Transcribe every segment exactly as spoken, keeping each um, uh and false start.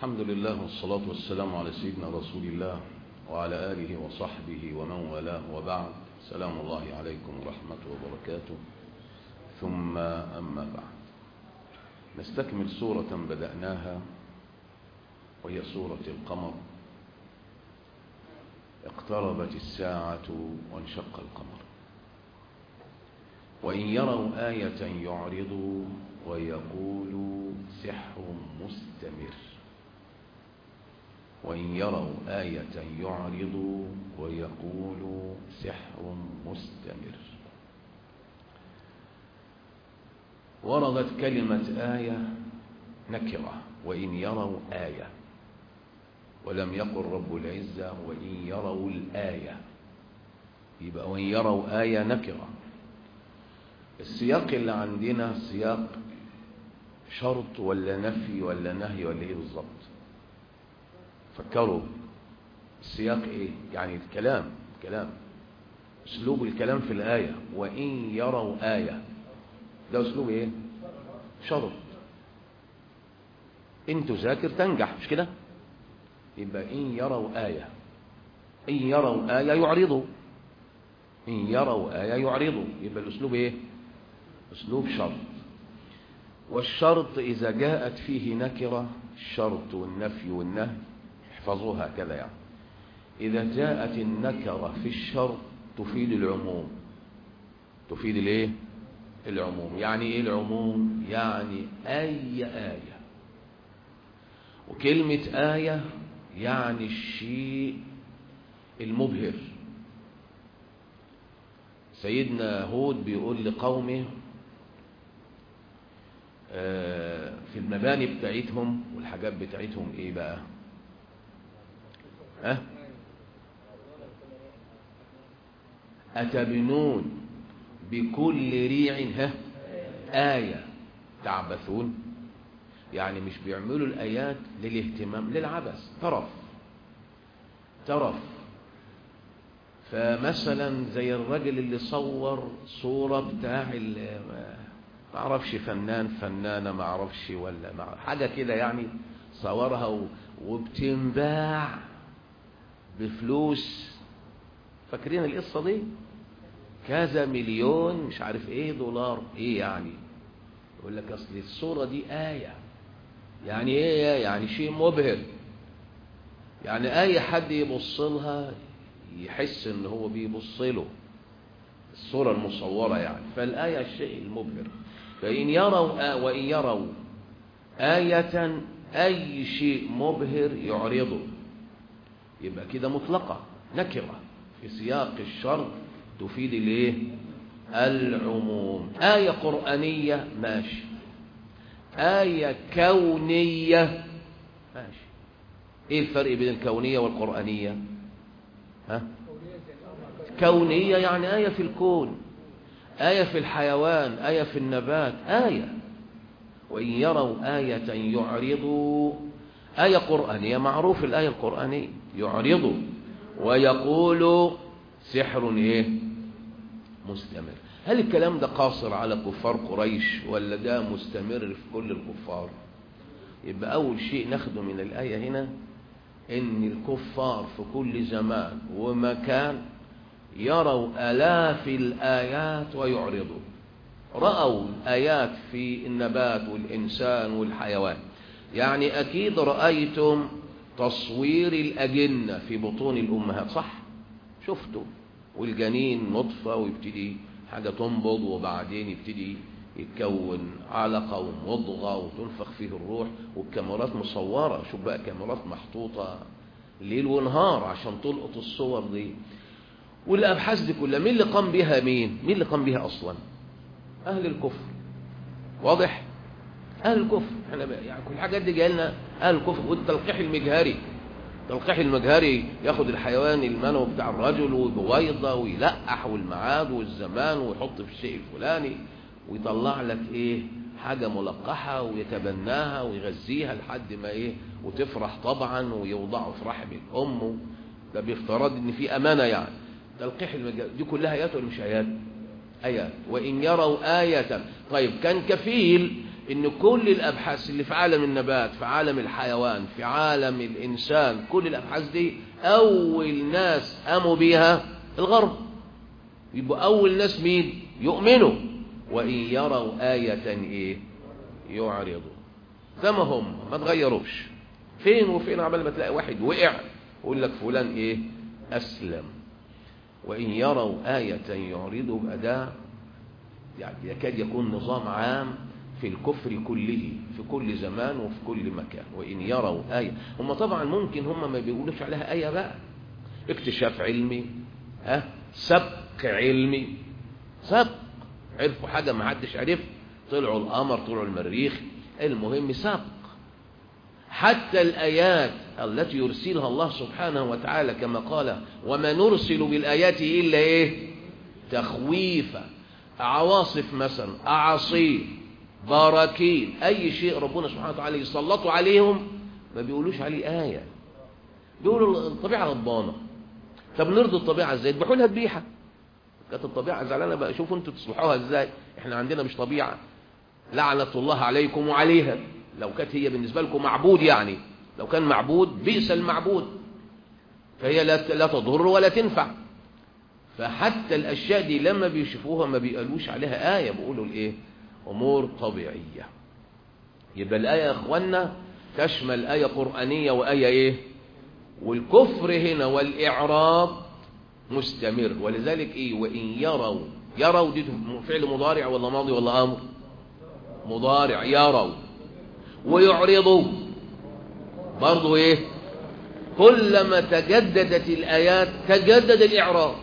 الحمد لله والصلاة والسلام على سيدنا رسول الله وعلى آله وصحبه ومن والاه، وبعد. سلام الله عليكم ورحمته وبركاته. ثم أما بعد، نستكمل سورة بدأناها وهي سورة القمر. اقتربت الساعة وانشق القمر، وإن يروا آية يعرضوا ويقولوا سحر مستمر. وإن يروا آية يعرضوا ويقولوا سحر مستمر. وردت كلمة آية نكرة، وإن يروا آية، ولم يقل رب العزة وإن يروا الآية، يبقى وإن يروا آية نكرة. السياق اللي عندنا سياق شرط ولا نفي ولا نهي ولا ايه بالظبط؟ فكروا السياق ايه؟ يعني الكلام الكلام اسلوب الكلام في الآية. وإن يروا آية ده اسلوب ايه؟ شرط. ان تذاكر تنجح، مش كده؟ يبقى إن يروا آية، إن يروا آية يعرضوا، إن يروا آية يعرضوا، يبقى الاسلوب ايه؟ اسلوب شرط. والشرط إذا جاءت فيه نكرة، الشرط والنفي والنهي احفظوها كذا، يعني إذا جاءت النكرة في الشرط تفيد العموم. تفيد الايه؟ العموم. يعني ايه العموم؟ يعني أي آية. وكلمة آية يعني الشيء المبهر. سيدنا هود بيقول لقومه في المباني بتاعتهم والحاجات بتاعتهم ايه بقى؟ ها؟ أتبنون بكل ريع ها آية تعبثون. يعني مش بيعملوا الآيات للاهتمام، للعبث، ترف ترف. فمثلا زي الرجل اللي صور صورة بتاع ما اعرفش فنان فنانة ما اعرفش ولا ما حاجة كده، يعني صورها وبتنباع بفلوس. فاكرين القصة دي؟ كذا مليون مش عارف ايه دولار. ايه يعني؟ يقول لك اصل الصورة دي آية. يعني ايه؟ يعني شيء مبهر. يعني اي حد يبص لها يحس ان هو بيبص له، الصورة المصورة يعني. فالآية الشيء المبهر. فإن يروا وإن يروا آية، أي شيء مبهر يعرضه. يبقى كده مطلقة نكرة في سياق الشرط تفيد الايه؟ العموم. آية قرآنية ماشي، آية كونية ماشي. ايه الفرق بين الكونية والقرآنية؟ ها؟ كونية يعني آية في الكون، آية في الحيوان، آية في النبات، آية. وإن يروا آية يعرضوا. آية قرآنية معروف، الآية القرآنية يعرضوا ويقولوا سحر ايه؟ مستمر. هل الكلام ده قاصر على كفار قريش ولا ده مستمر في كل الكفار؟ يبقى أول شيء ناخده من الآية هنا إن الكفار في كل زمان ومكان يروا آلاف الآيات ويعرضوا. رأوا آيات في النبات والإنسان والحيوان. يعني أكيد رأيتم تصوير الأجنة في بطون الأمهات، صح؟ شفتوا؟ والجنين نطفة ويبتدي حاجة تنبض، وبعدين يبتدي يتكون علقة ومضغة وتنفخ فيه الروح، والكاميرات مصورة. شوف بقى، كاميرات محطوطة ليل ونهار عشان تلقط الصور دي. والأبحاث دي كلها مين اللي قام بها؟ مين مين اللي قام بها أصلا؟ أهل الكفر. واضح؟ أهل الكفر. احنا يعني كل الحاجات دي جاي لنا أهل الكفر. والتلقيح المجهري، التلقيح المجهري ياخد الحيوان المنوي بتاع الرجل وبويضة ويلقح والمعاد والزمان ويحط في الشيء الفلاني ويطلع لك ايه؟ حاجة ملقحة، ويتبناها ويغذيها لحد ما ايه؟ وتفرح طبعا، ويوضعه في رحم الأم. ده بافتراض ان في أمانة. يعني تلقيح المجهري دي كلها آيات ولا مش آيات؟ آيات. وإن يروا آية. طيب كان كفيل إن كل الأبحاث اللي في عالم النبات، في عالم الحيوان، في عالم الإنسان، كل الأبحاث دي أول ناس قاموا بيها الغرب. يبقى أول ناس مين؟ يؤمنوا. وإن يروا آية إيه؟ يعرضوا. كما هم ما تغيروش. فين وفين عمال ما تلاقي واحد وقع يقول لك فلان إيه؟ أسلم. وإن يروا آية يعرضوا بأداء، يعني يكاد يكون نظام عام في الكفر كله، في كل زمان وفي كل مكان. وإن يروا آية، هم طبعا ممكن هم ما بيقولوش عليها آية بقى، اكتشاف علمي، ها، سبق علمي، سبق، عرفوا حاجة ما حدش عرف، طلعوا القمر، طلعوا المريخ، المهم سبق. حتى الآيات التي يرسلها الله سبحانه وتعالى كما قال وما نرسل بالآيات إلا إيه؟ تخويفا. عواصف مثلا، أعاصير، براكين، أي شيء ربنا سبحانه وتعالى يسلطوا عليهم ما بيقولوش عليه آية، بيقولوا الطبيعة غضبانة. طب نرضي الطبيعة ازاي؟ يذبحوا لها ذبيحة. كانت الطبيعة زعلانة بقى، شوفوا انتوا تصلحوها ازاي. احنا عندنا مش طبيعة، لعنة الله عليكم وعليها. لو كانت هي بالنسبة لكم معبود، يعني لو كان معبود بئس المعبود، فهي لا لا تضر ولا تنفع. فحتى الأشياء دي لما بيشوفوها ما بيقالوش عليها آية، بيقولوا الايه؟ أمور طبيعية. يبقى الآية يا اخوانا تشمل آية قرآنية وآية ايه؟ والكفر هنا والإعراض مستمر. ولذلك ايه؟ وإن يروا، يروا دي فعل مضارع ولا ماضي ولا أمر؟ مضارع. يروا. ويعرضوا برضو ايه؟ كلما تجددت الآيات تجدد الإعراض.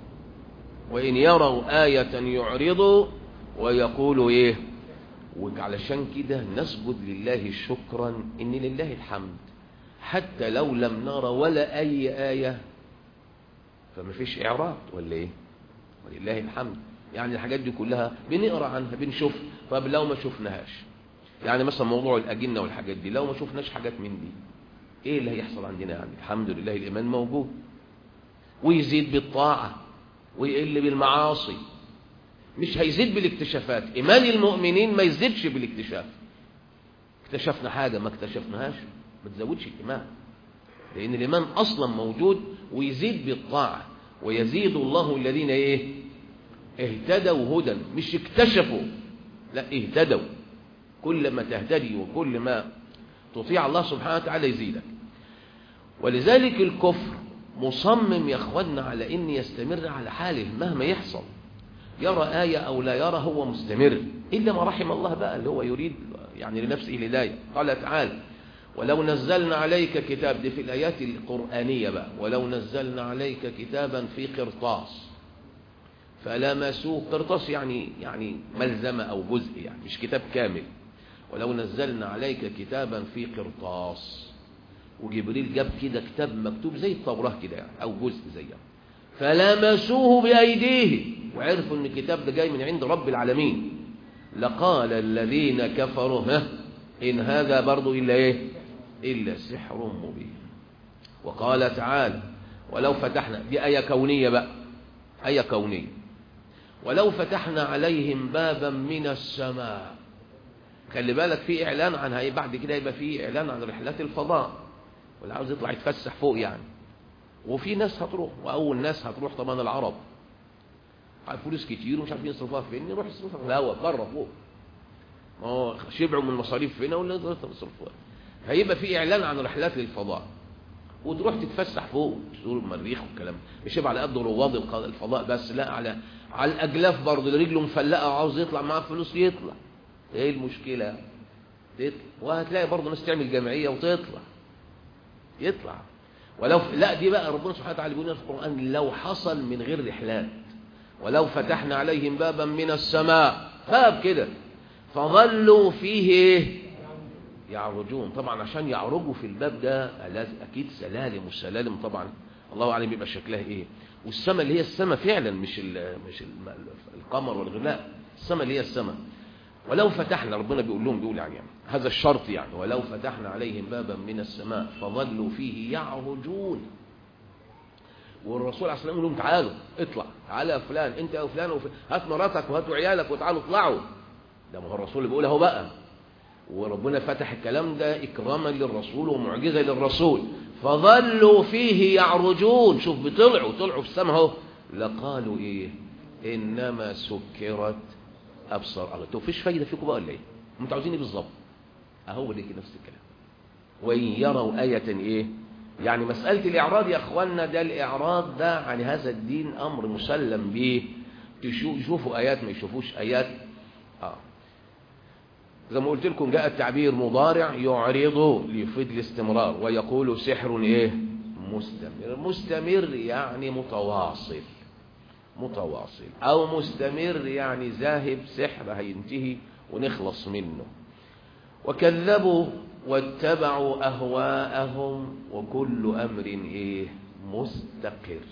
وإن يروا آية يعرضوا ويقولوا ايه؟ وعلشان كده نسجد لله شكرا إن لله الحمد، حتى لو لم نرى ولا أي آية فما فيش إعراض ولا إيه؟ ولله الحمد. يعني الحاجات دي كلها بنقرأ عنها، بنشوف. طب لو ما شفناهاش، يعني مثلا موضوع الأجنة والحاجات دي، لو ما شفناش حاجات من دي إيه اللي هيحصل عندنا؟ يعني الحمد لله الإيمان موجود، ويزيد بالطاعة ويقل بالمعاصي. مش هيزيد بالاكتشافات. إيمان المؤمنين ما يزيدش بالاكتشاف. اكتشفنا حاجة ما اكتشفناهاش ما تزودش الإيمان، لأن الإيمان أصلا موجود. ويزيد بالطاعة. ويزيد الله الذين إيه؟ اهتدوا هدى، مش اكتشفوا، لا اهتدوا. كل ما تهتدي وكل ما تطيع الله سبحانه وتعالى يزيدك. ولذلك الكفر مصمم يا اخوانا على ان يستمر على حاله مهما يحصل. يرى آية أو لا يرى هو مستمر، إلا ما رحم الله بقى اللي هو يريد يعني لنفسه الهداية. قال تعالى ولو نزلنا عليك كتاب، دي في الآيات القرآنية بقى، ولو نزلنا عليك كتابا في قرطاس فلمسوه. قرطاس يعني يعني ملزمة أو جزء، يعني مش كتاب كامل. ولو نزلنا عليك كتابا في قرطاس، وجبريل جاب كده كتاب مكتوب زي التوراة كده يعني، أو جزء زيها، فلمسوه بأيديه وعرفوا ان الكتاب ده جاي من عند رب العالمين، لقال الذين كفروا ها إن هذا برضو إلا إيه؟ إلا سحر مبين. وقال تعالى ولو فتحنا، دي آية كونية بقى، آية كونية. ولو فتحنا عليهم بابا من السماء. خلي بالك في إعلان عنها إيه بعد كده، يبقى في إعلان عن رحلات الفضاء، واللي عاوز يطلع يتفسح فوق يعني. وفي ناس هتروح، وأول ناس هتروح طبعا العرب، فلوس كتير ومش عارفين يصرفوها فين، يروح يصرفها في الهواء بره فوق. اه شبعوا من المصاريف هنا ولا يصرفوها. هيبقى في اعلان عن رحلات للفضاء، وتروح تتفسح فوق تزور المريخ والكلام. مش يبقى على قد رواد الفضاء بس، لا، على على الاجلاف برضه، اللي رجله مفلقه وعاوز يطلع معاه فلوس يطلع. ايه المشكله؟ تطلع. وهتلاقي برضه ناس تعمل جمعيه وتطلع يطلع. ولو لا، دي بقى ربنا سبحانه وتعالى بيقول في القران لو حصل من غير رحلات. ولو فتحنا عليهم بابا من السماء، باب كده، فظلوا فيه ايه؟ يعرجون. طبعا عشان يعرجوا في الباب ده لازم اكيد سلالم، والسلالم طبعا الله اعلم بيبقى شكلها ايه. والسماء اللي هي السماء فعلا، مش ال مش ال القمر والغلاء، السماء اللي هي السماء. ولو فتحنا، ربنا بيقول لهم، بيقول يعني, يعني هذا الشرط يعني، ولو فتحنا عليهم بابا من السماء فظلوا فيه يعرجون. والرسول عليه الصلاه والسلام يقول لهم تعالوا اطلع، تعالى يا فلان، انت يا فلان، هات مراتك وهاتوا عيالك وتعالوا اطلعوا. ده ما هو الرسول اللي بيقول اهو بقى، وربنا فتح الكلام ده إكراما للرسول ومعجزة للرسول، فظلوا فيه يعرجون. شوف بيطلعوا طلعوا في السماء اهو، لقالوا إيه؟ إنما سكرت أبصار. الله، تو فيش فايدة فيكم بقى ولا إيه؟ أنتوا عاوزين إيه بالظبط؟ أهو ده كده نفس الكلام. وإن يروا آية إيه؟ يعني مسألة الإعراض يا أخوانا، ده الإعراض ده عن هذا الدين أمر مسلم به. يشوفوا آيات ما يشوفوش آيات. آه. زي ما قلت لكم جاء التعبير مضارع يعرض ليفيد الاستمرار، ويقول سحر إيه؟ مستمر. مستمر يعني متواصل، متواصل، أو مستمر يعني ذاهب، سحر هينتهي ونخلص منه. وكذبوا واتبعوا أهواءهم وكل أمر إيه؟ مستقر.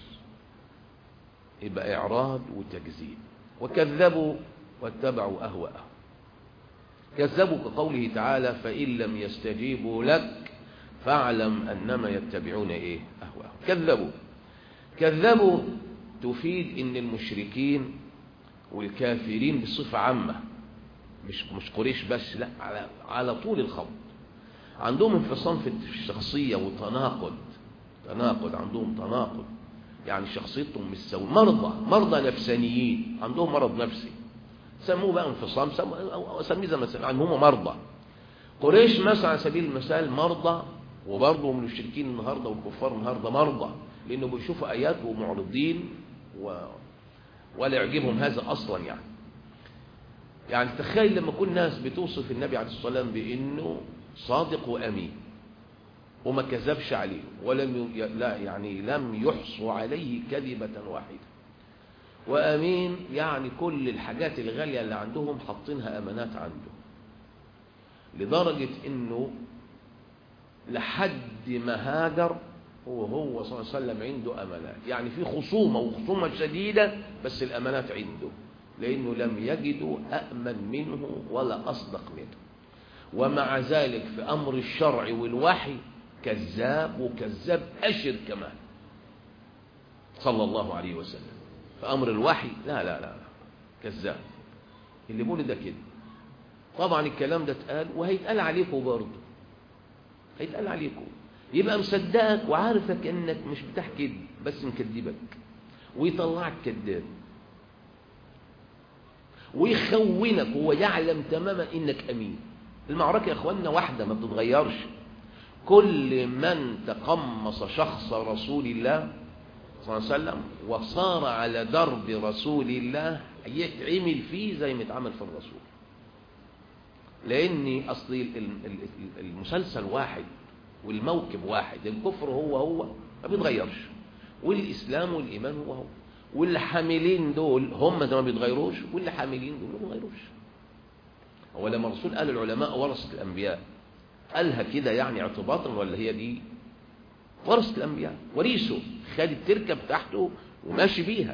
يبقى إعراض وتكذيب. وكذبوا واتبعوا أهواءهم. كذبوا كقوله تعالى فإن لم يستجيبوا لك فاعلم أنما يتبعون إيه؟ أهواءهم. كذبوا كذبوا تفيد إن المشركين والكافرين بصفة عامة، مش مش قريش بس، لا، على على طول الخط عندهم انفصام في الشخصية وتناقض. تناقض عندهم تناقض، يعني شخصيتهم مش سوية. مرضى مرضى نفسانيين، عندهم مرض نفسي، سموه بقى انفصام، سموه سميه زي ما سموه، يعني هم مرضى. قريش مثلا على سبيل المثال مرضى، وبرضه من المشركين النهارده والكفار النهارده مرضى، لانه بيشوفوا ايات ومعرضين و... ولا يعجبهم هذا اصلا. يعني يعني تخيل لما كل ناس بتوصف النبي عليه الصلاه والسلام بانه صادق وامين وما كذبش عليه ولم ي... لا يعني لم يحصوا عليه كذبه واحده، وامين يعني كل الحاجات الغاليه اللي عندهم حاطينها امانات عنده، لدرجه انه لحد ما هاجر وهو صلى الله عليه وسلم عنده امانات. يعني في خصومه وخصومه شديده، بس الامانات عنده، لانه لم يجدوا امن منه ولا اصدق منه. ومع ذلك في امر الشرع والوحي كذاب، وكذاب اشر كمان صلى الله عليه وسلم. في امر الوحي لا لا لا كذاب. اللي بيقول ده كده طبعا الكلام ده اتقال وهيتقال عليكم برضه، هيتقال عليكم. يبقى مصدقك وعارفك انك مش بتاع كذب، بس مكذبك ويطلعك كذاب ويخونك، وهو يعلم تماما انك امين. المعركه يا اخواننا واحده ما بتتغيرش. كل من تقمص شخص رسول الله صلى الله عليه وسلم وصار على درب رسول الله يتعمل فيه زي ما اتعمل في الرسول، لان اصل المسلسل واحد والموكب واحد. الكفر هو هو ما بيتغيرش، والاسلام والايمان هو هو، واللي حاملين دول هم ما بيتغيروش، واللي حاملين دول ما بيتغيروش. هو لما الرسول قال العلماء ورثة الانبياء قالها كده يعني اعتباطا، ولا هي دي ورثة الانبياء؟ وريثه، خد التركه بتاعته وماشي بيها.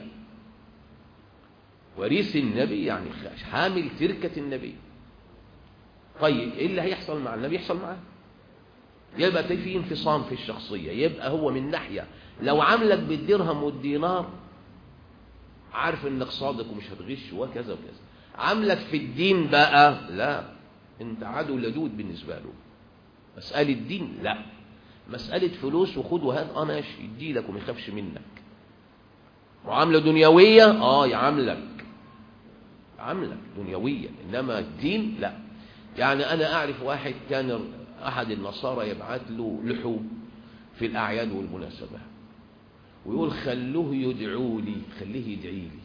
وريث النبي يعني حامل تركه النبي. طيب ايه اللي هيحصل مع النبي يحصل معاه؟ يبقى في انفصام في الشخصيه. يبقى هو من ناحيه لو عاملك بالدرهم والدينار عارف انك صادق ومش هتغش وكذا وكذا. عاملك في الدين بقى لا، انت عدو لدود بالنسبه له. مساله دين لا، مساله فلوس وخد وهات اه ماشي، يديلك وما يخافش منك. معامله دنيويه اه يعاملك عاملك دنيويه، انما الدين لا. يعني انا اعرف واحد كان احد النصارى يبعث له لحوم في الاعياد والمناسبات ويقول خلوه يدعوا لي، خليه يدعي لي.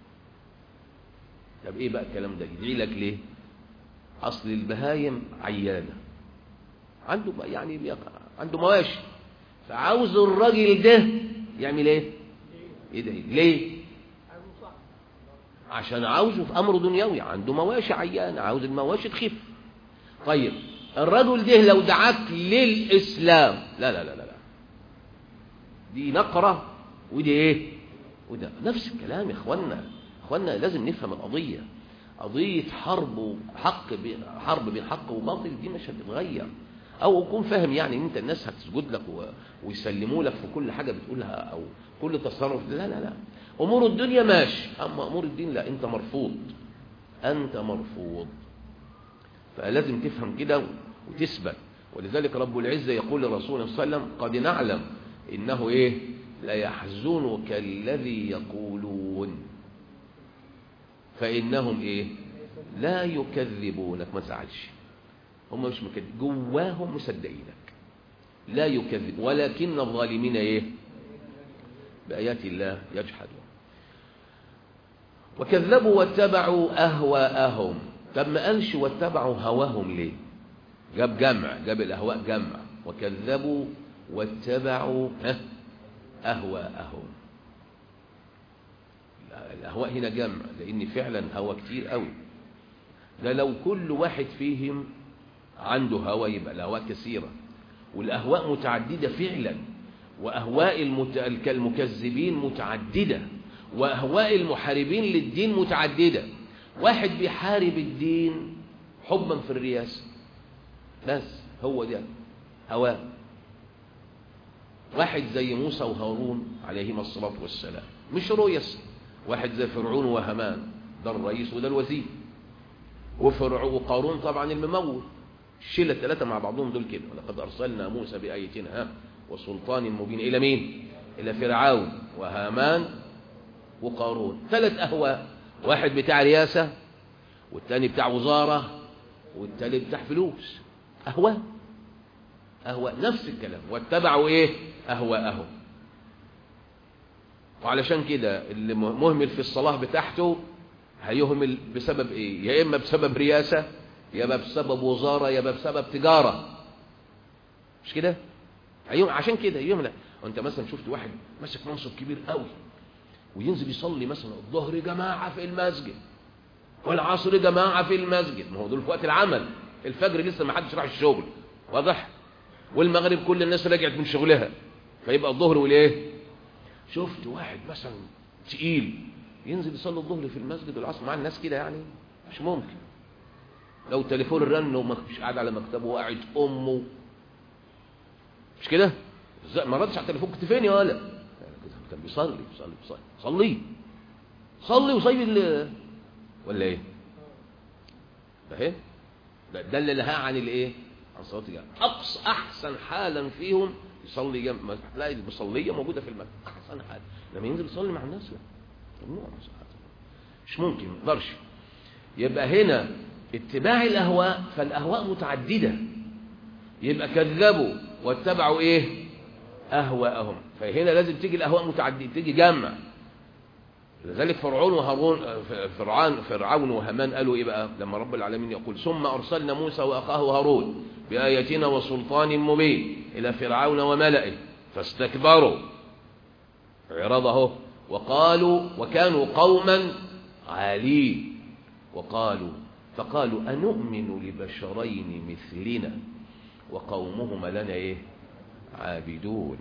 طب ايه بقى الكلام ده؟ يدعي لك ليه؟ اصل البهايم عيانه عنده يعني عنده مواشي، فعاوز الراجل ده يعمل ايه؟ يدعي ليه؟ عشان عاوزه في امر دنيوي، عنده مواشي عيانه عاوز المواشي تخف. طيب الرجل ده لو دعاك للاسلام لا لا لا لا دي نقره ودي ايه؟ وده نفس الكلام يا اخوانا. اخوانا لازم نفهم القضيه، قضيه حرب وحق بين حرب بين حق وباطل دي مش هتتغير. او يكون فاهم يعني ان انت الناس هتسجد لك ويسلموا لك في كل حاجه بتقولها او كل تصرف. لا لا لا امور الدنيا ماشي، اما امور الدين لا، انت مرفوض، انت مرفوض. فلازم تفهم كده وتثبت. ولذلك رب العزة يقول لرسوله صلى الله عليه وسلم قد نعلم إنه إيه ليحزنك الذي يقولون فإنهم إيه لا يكذبونك. ما تزعلش، هم مش مكذب، جواهم مصدقينك، لا يكذب، ولكن الظالمين إيه بآيات الله يجحدون. وكذبوا واتبعوا أهواءهم. طب ما قالش واتبعوا هواهم ليه؟ جاب جمع، جاب الأهواء جمع. وكذبوا واتبعوا أهواءهم. الأهواء هنا جمع لأن فعلا هوا كتير قوي. ده لو كل واحد فيهم عنده هوا يبقى الأهواء كثيرة، والأهواء متعددة فعلا. وأهواء المكذبين متعددة، وأهواء المحاربين للدين متعددة. واحد بيحارب الدين حبا في الرياسة بس، هو ده هواه. واحد زي موسى وهارون عليهما الصلاة والسلام مش رؤيس. واحد زي فرعون وهامان، ده الرئيس وده الوزير. وفرعون وقارون طبعا الممول. الشلة الثلاثة مع بعضهم دول كده. ولقد أرسلنا موسى بآيتنا وسلطان مبين إلى مين؟ إلى فرعون وهامان وقارون. ثلاث أهواء، واحد بتاع رياسة، والتاني بتاع وزارة، والتالي بتاع فلوس. أهواء أهواء نفس الكلام. واتبعوا إيه أهواءهم. وعلشان كده اللي مهمل في الصلاة بتاعته هيهمل بسبب إيه؟ يا إما بسبب رياسة، يا إما بسبب وزارة، يا إما بسبب تجارة. مش كده؟ عشان كده يهمل. وانت مثلا شفت واحد ماسك منصب كبير قوي وينزل يصلي مثلا الظهر جماعة في المسجد والعصر جماعة في المسجد، ما هو دول في وقت العمل. الفجر لسه ما حدش راح الشغل، واضح؟ والمغرب كل الناس رجعت من شغلها، فيبقى الظهر والايه. شفت واحد مثلا تقيل ينزل يصلي الظهر في المسجد والعصر مع الناس كده؟ يعني مش ممكن. لو تليفون رن ومش قاعد على مكتبه وقاعد امه، مش كده؟ ما ردش على التليفون، كنت فين يا ولا؟ كان بيصلي بيصلي بيصلي صلي صلي وصيب ولا ايه؟ فاهم؟ ده ده اللي نهى عن الايه؟ عن صلاه الجماعه. اقصى احسن حالا فيهم يصلي جنب، تلاقي المصليه موجوده في المسجد احسن حال. لما ينزل يصلي مع الناس لا ممنوع، مش ممكن، ما يقدرش. يبقى هنا اتباع الاهواء، فالاهواء متعدده. يبقى كذبوا واتبعوا ايه اهواءهم، فهنا لازم تيجي الاهواء متعدده، تيجي جمع. لذلك فرعون وهارون فرعون فرعون وهامان قالوا ايه بقى لما رب العالمين يقول ثم ارسلنا موسى واخاه هارون باياتنا وسلطان مبين الى فرعون وملئه فاستكبروا عرضه وقالوا وكانوا قوما عالين. وقالوا فقالوا انؤمن لبشرين مثلنا وقومهما لنا ايه عابدون.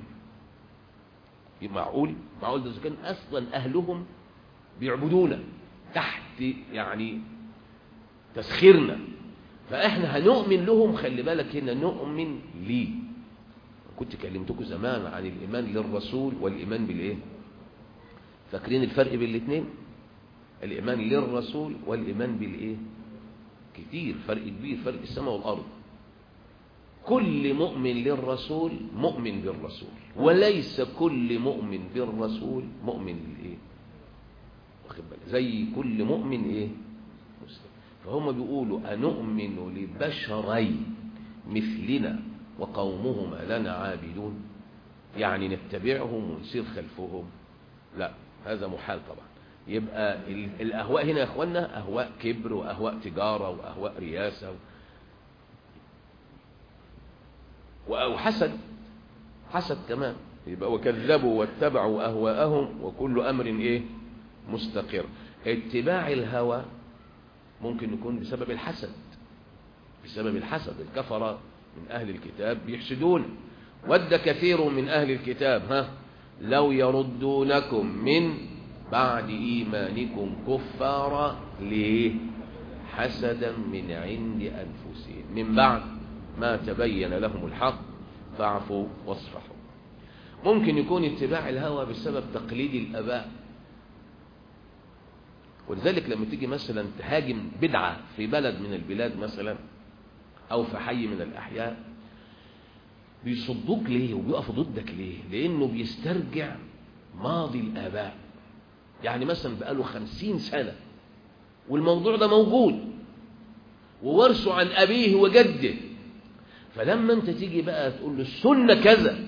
معقول معقول ده كان اصلا اهلهم بيعبدونا تحت يعني تسخيرنا، فاحنا هنؤمن لهم. خلي بالك هنا نؤمن ليه. كنت كلمتكم زمان عن الايمان للرسول والايمان بالايه؟ فاكرين الفرق بين الاثنين؟ الايمان للرسول والايمان بالايه؟ كتير فرق كبير، فرق السماء والارض. كل مؤمن للرسول مؤمن بالرسول، وليس كل مؤمن بالرسول مؤمن للايه؟ واخد بالك؟ زي كل مؤمن ايه؟ مسلم. فهم بيقولوا انؤمن لبشرين مثلنا وقومهما لنا عابدون، يعني نتبعهم ونسير خلفهم؟ لا، هذا محال طبعا. يبقى الاهواء هنا يا اخوانا اهواء كبر واهواء تجاره واهواء رياسه أو حسد، حسد كمان. يبقى وكذبوا واتبعوا أهواءهم وكل أمر إيه مستقر. اتباع الهوى ممكن يكون بسبب الحسد، بسبب الحسد. الكفرة من أهل الكتاب بيحسدون. ود كثير من أهل الكتاب ها لو يردونكم من بعد إيمانكم كفارا ليه؟ حسدا من عند أنفسهم من بعد ما تبين لهم الحق فاعفوا واصفحوا. ممكن يكون اتباع الهوى بسبب تقليد الآباء. ولذلك لما تيجي مثلا تهاجم بدعة في بلد من البلاد مثلا أو في حي من الأحياء، بيصدوك ليه وبيقفوا ضدك ليه؟ لأنه بيسترجع ماضي الآباء. يعني مثلا بقاله خمسين سنة والموضوع ده موجود وورثه عن أبيه وجده، فلما أنت تيجي بقى تقول له السنة كذا،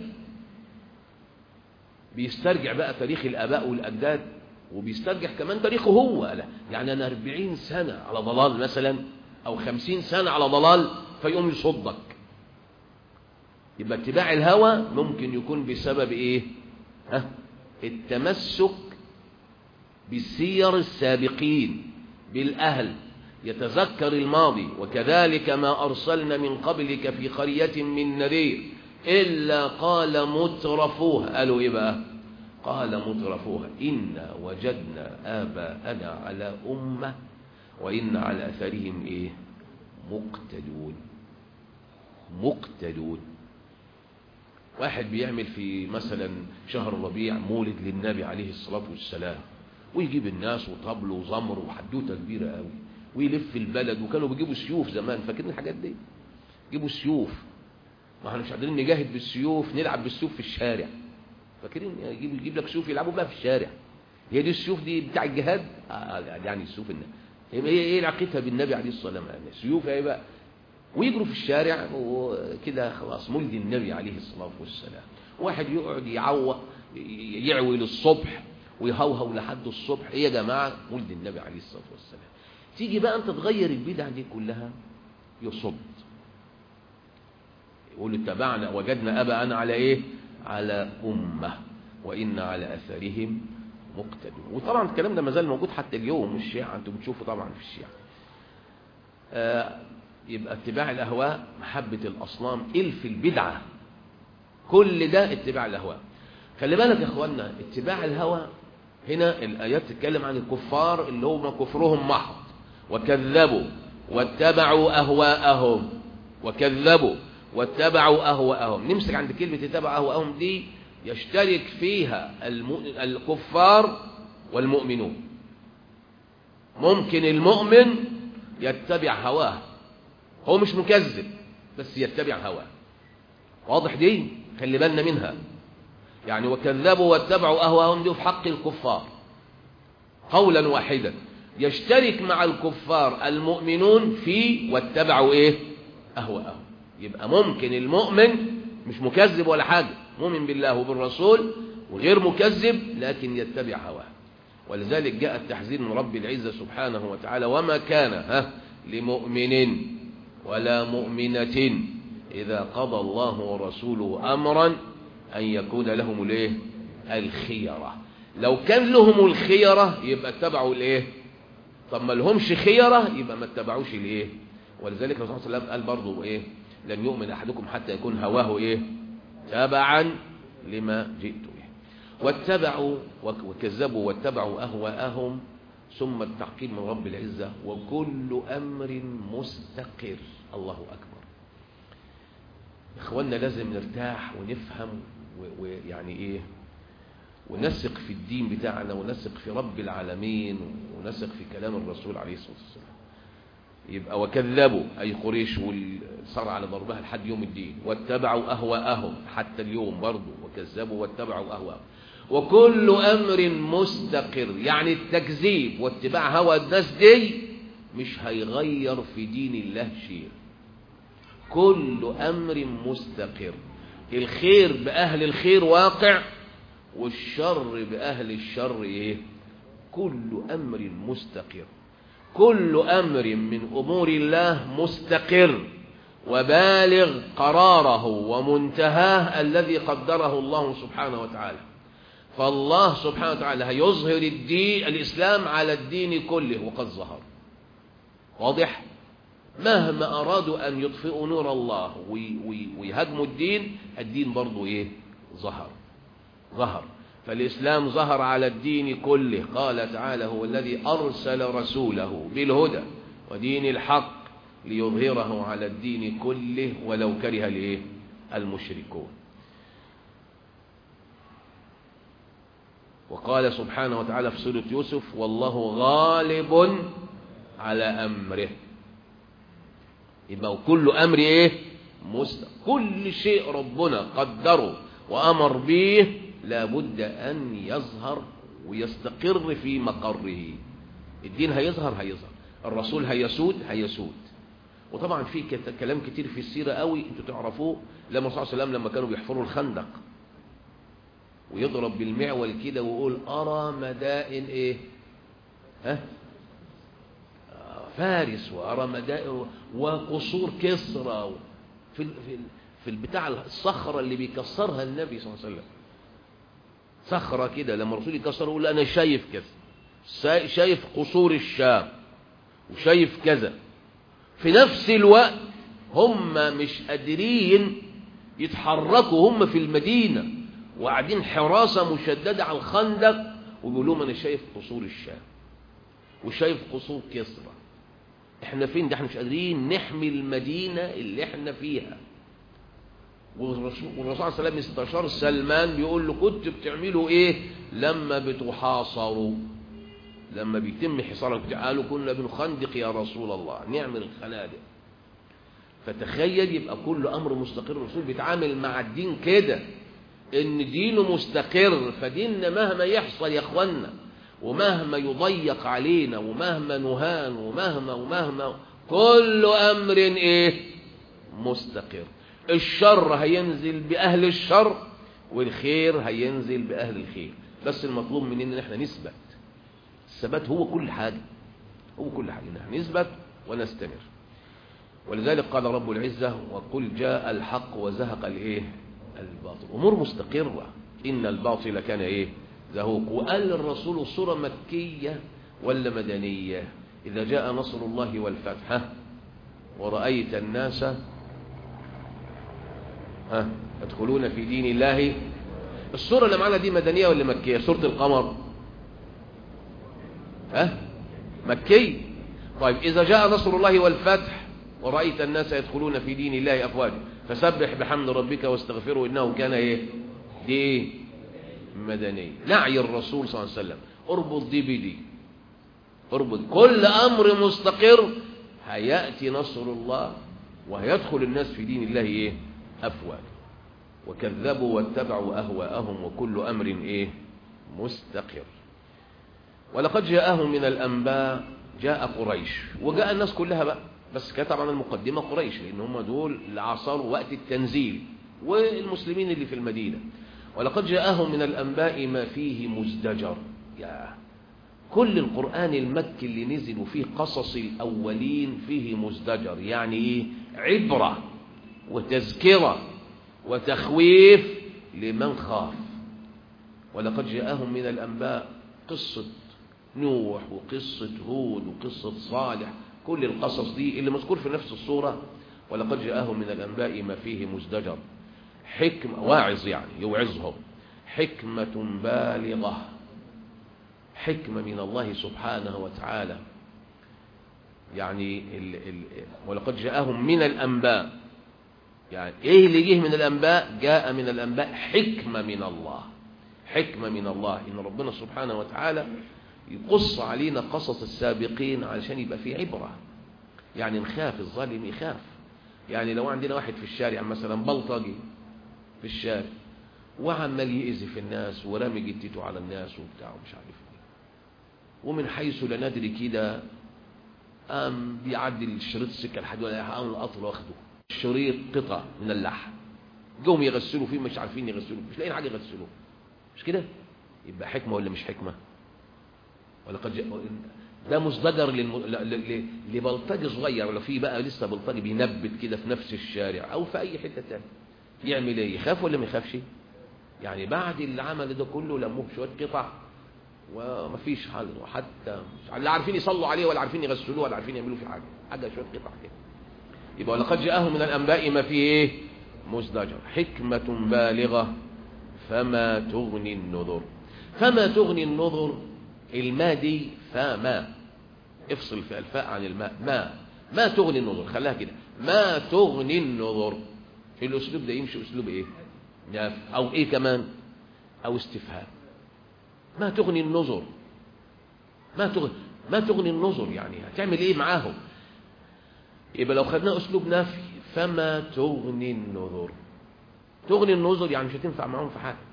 بيسترجع بقى تاريخ الآباء والأجداد، وبيسترجع كمان تاريخه هو. يعني أنا أربعين سنة على ضلال مثلا، أو خمسين سنة على ضلال، فيقوم يصدك. يبقى اتباع الهوى ممكن يكون بسبب إيه؟ ها؟ التمسك بالسير السابقين بالأهل، يتذكر الماضي. وكذلك ما أرسلنا من قبلك في قرية من نذير إلا قال مترفوها. قالوا إيه بقى؟ قال مترفوها إنا وجدنا آباءنا على أمة وإن على أثرهم إيه؟ مقتدون. مقتدون. واحد بيعمل في مثلا شهر الربيع مولد للنبي عليه الصلاة والسلام، ويجيب الناس وطبل وزمر وحدوته كبيرة قوي، ويلف البلد. وكانوا بيجيبوا سيوف زمان، فاكرين الحاجات دي؟ يجيبوا سيوف، ما احنا مش قادرين نجاهد بالسيوف، نلعب بالسيوف في الشارع. فاكرين يجيب يجيب لك سيوف يلعبوا بها في الشارع. هي دي السيوف دي بتاع الجهاد؟ آه يعني السيوف النبي هي ايه علاقتها بالنبي عليه الصلاه والسلام؟ يعني سيوف ايه بقى؟ ويجروا في الشارع وكده خلاص مولد النبي عليه الصلاه والسلام. واحد يقعد يعوق يعوي للصبح ويهوهو لحد الصبح. ايه يا جماعه؟ مولد النبي عليه الصلاه والسلام. تيجي بقى انت تغير البدع دي كلها، يصد. يقول اتبعنا وجدنا اباءنا على ايه؟ على امه وان على اثرهم مقتدون. وطبعا الكلام ده ما زال موجود حتى اليوم. الشيعة انتم بتشوفوا طبعا في الشيعة. آه يبقى اتباع الاهواء، محبه الاصنام، الف البدعه، كل ده اتباع الاهواء. خلي بالك يا اخوانا، اتباع الهوى هنا الايات تتكلم عن الكفار اللي هم كفرهم محض، وكذبوا واتبعوا اهواءهم. وكذبوا واتبعوا اهواءهم. نمسك عند كلمه اتبعوا اهواءهم دي، يشترك فيها الكفار والمؤمنون. ممكن المؤمن يتبع هواه، هو مش مكذب بس يتبع هواه. واضح دي؟ خلي بالنا منها. يعني وكذبوا واتبعوا اهواءهم دي في حق الكفار قولا واحدا. يشترك مع الكفار المؤمنون في واتبعوا ايه؟ اهواءهم. يبقى ممكن المؤمن مش مكذب ولا حاجه، مؤمن بالله وبالرسول وغير مكذب، لكن يتبع هواه. ولذلك جاء التحذير من رب العزة سبحانه وتعالى: وما كان ها لمؤمن ولا مؤمنة إذا قضى الله ورسوله أمرا أن يكون لهم الايه؟ الخيرة. لو كان لهم الخيرة يبقى اتبعوا الايه؟ طب ما لهمش خيرة يبقى ما اتبعوش الايه؟ ولذلك الرسول صلى الله عليه وسلم قال برضه ايه؟ لن يؤمن أحدكم حتى يكون هواه ايه؟ تبعا لما جئت به. واتبعوا وكذبوا واتبعوا أهواءهم. ثم التعقيب من رب العزة: وكل أمر مستقر. الله أكبر. إخواننا لازم نرتاح ونفهم ويعني إيه، ونثق في الدين بتاعنا، ونثق في رب العالمين، ونثق في كلام الرسول عليه الصلاة والسلام. يبقى وكذبوا أي قريش والصار على ضربها لحد يوم الدين، واتبعوا أهواءهم حتى اليوم برضو، وكذبوا واتبعوا أهواءهم. وكل أمر مستقر، يعني التكذيب واتباع هوى الناس دي مش هيغير في دين الله شيء. كل أمر مستقر. الخير بأهل الخير واقع، والشر بأهل الشر إيه؟ كل أمر مستقر. كل أمر من أمور الله مستقر وبالغ قراره ومنتهاه الذي قدره الله سبحانه وتعالى. فالله سبحانه وتعالى هيظهر الدين الإسلام على الدين كله، وقد ظهر. واضح؟ مهما أرادوا أن يطفئوا نور الله ويهدموا الدين، الدين برضو إيه؟ ظهر. ظهر. فالإسلام ظهر على الدين كله. قال تعالى: هو الذي أرسل رسوله بالهدى ودين الحق ليظهره على الدين كله ولو كره الإيه؟ المشركون. وقال سبحانه وتعالى في سورة يوسف: والله غالب على أمره. يبقى كل أمر إيه مستقر. كل شيء ربنا قدره وأمر به لابد أن يظهر ويستقر في مقره. الدين هيظهر هيظهر، الرسول هيسود هيسود. وطبعا في كلام كتير في السيرة قوي انتوا تعرفوه. لما صلى الله عليه وسلم لما كانوا بيحفروا الخندق ويضرب بالمعول كده ويقول أرى مدائن إيه ها فارس وأرى مدائن وقصور كسرى في في في البتاع الصخرة اللي بيكسرها النبي صلى الله عليه وسلم، صخرة كده لما الرسول يكسر يقول أنا شايف كذا، شايف قصور الشام وشايف كذا. في نفس الوقت هم مش قادرين يتحركوا، هم في المدينة وقاعدين حراسة مشددة على الخندق ويقول لهم أنا شايف قصور الشام وشايف قصور كسرى. احنا فين ده؟ احنا مش قادرين نحمي المدينة اللي احنا فيها. والرسول صلى الله عليه وسلم استشار سلمان بيقول له كنت بتعملوا ايه لما بتحاصروا، لما بيتم حصارك؟ قالوا كنا بنخندق يا رسول الله، نعمل الخنادق. فتخيل يبقى كل امر مستقر. الرسول بيتعامل مع الدين كده ان دينه مستقر. فديننا مهما يحصل يا اخوانا ومهما يضيق علينا ومهما نهان ومهما ومهما كل امر ايه مستقر. الشر هينزل باهل الشر والخير هينزل باهل الخير، بس المطلوب مننا ان احنا نثبت. الثبات هو كل حاجه، هو كل حاجه، نحن نثبت ونستمر. ولذلك قال رب العزه وقل جاء الحق وزهق الايه الباطل. امور مستقره، ان الباطل كان ايه زهوق. وقال الرسول الصوره مكيه ولا مدنيه؟ اذا جاء نصر الله والفتح ورأيت الناس ها يدخلون في دين الله. السورة اللي معنا دي مدنية ولا مكية؟ سورة القمر ها مكي. طيب إذا جاء نصر الله والفتح ورأيت الناس يدخلون في دين الله أفواجا فسبح بحمد ربك واستغفره إنه كان إيه دي مدنية. نعي الرسول صلى الله عليه وسلم اربط دي بدي، اربط كل أمر مستقر هيأتي نصر الله وهيدخل الناس في دين الله إيه أفواجا. وكذبوا واتبعوا أهواءهم وكل أمر إيه مستقر. ولقد جاءهم من الأنباء، جاء قريش وجاء الناس كلها بقى، بس كانت طبعا المقدمة قريش لأن هم دول اللي عاصروا وقت التنزيل والمسلمين اللي في المدينة. ولقد جاءهم من الأنباء ما فيه مزدجر. يا كل القرآن المكي اللي نزل وفيه قصص الأولين فيه مزدجر، يعني إيه عبرة وتذكرة وتخويف لمن خاف. ولقد جاءهم من الأنباء قصة نوح وقصة هود وقصة صالح، كل القصص دي اللي مذكور في نفس الصورة. ولقد جاءهم من الأنباء ما فيه مزدجر، حكمة واعظ يعني يوعظهم، حكمة بالغة، حكمة من الله سبحانه وتعالى. يعني ال ال ولقد جاءهم من الأنباء، يعني ايه اللي جه من الأنباء؟ جاء من الأنباء حكمة من الله، حكمة من الله. إن ربنا سبحانه وتعالى يقص علينا قصص السابقين علشان يبقى فيه عبرة. يعني نخاف، الظالم يخاف. يعني لو عندنا واحد في الشارع مثلا بلطجي في الشارع وعمال يأذي في الناس ورامي جدته على الناس وبتاع ومش عارف ايه، ومن حيث لا ندري كده قام بيعدي الشريط السكه لحد ولا قام القطر واخده شريط قطع من اللحم، جم يغسلوا فيه مش عارفين يغسلوه، مش لاقيين حاجه يغسلوه، مش كده؟ يبقى حكمه ولا مش حكمه؟ ولقد جاء ده مزدجر للم... لبلطجي صغير، ولا في بقى لسه بلطجي بينبت كده في نفس الشارع او في اي حته ثانيه، يعمل ايه؟ يخاف ولا ما يخافش؟ يعني بعد اللي عمل ده كله لموه شويه قطع ومفيش حل، وحتى مش لا عارفين يصلوا عليه ولا عارفين يغسلوه ولا عارفين يعملوا فيه حاجه، حاجه شويه قطع كده. يبقى لقد جاءهم من الانباء ما فيه ايه مزدجر، حكمه بالغه فما تغني النذر. فما تغني النذر، الماء دي فما افصل في الفاء عن الماء، ما ما تغني النذر، خليها كده ما تغني النذر. الاسلوب ده يمشي اسلوب ايه او ايه كمان او استفهام. ما تغني النذر، ما تغني ما تغني النذر، يعني هتعمل ايه معاهم؟ يبقى لو خدنا أسلوب نفي فما تغني النذر. تغني النذر يعني مش هتنفع معهم في حاجة،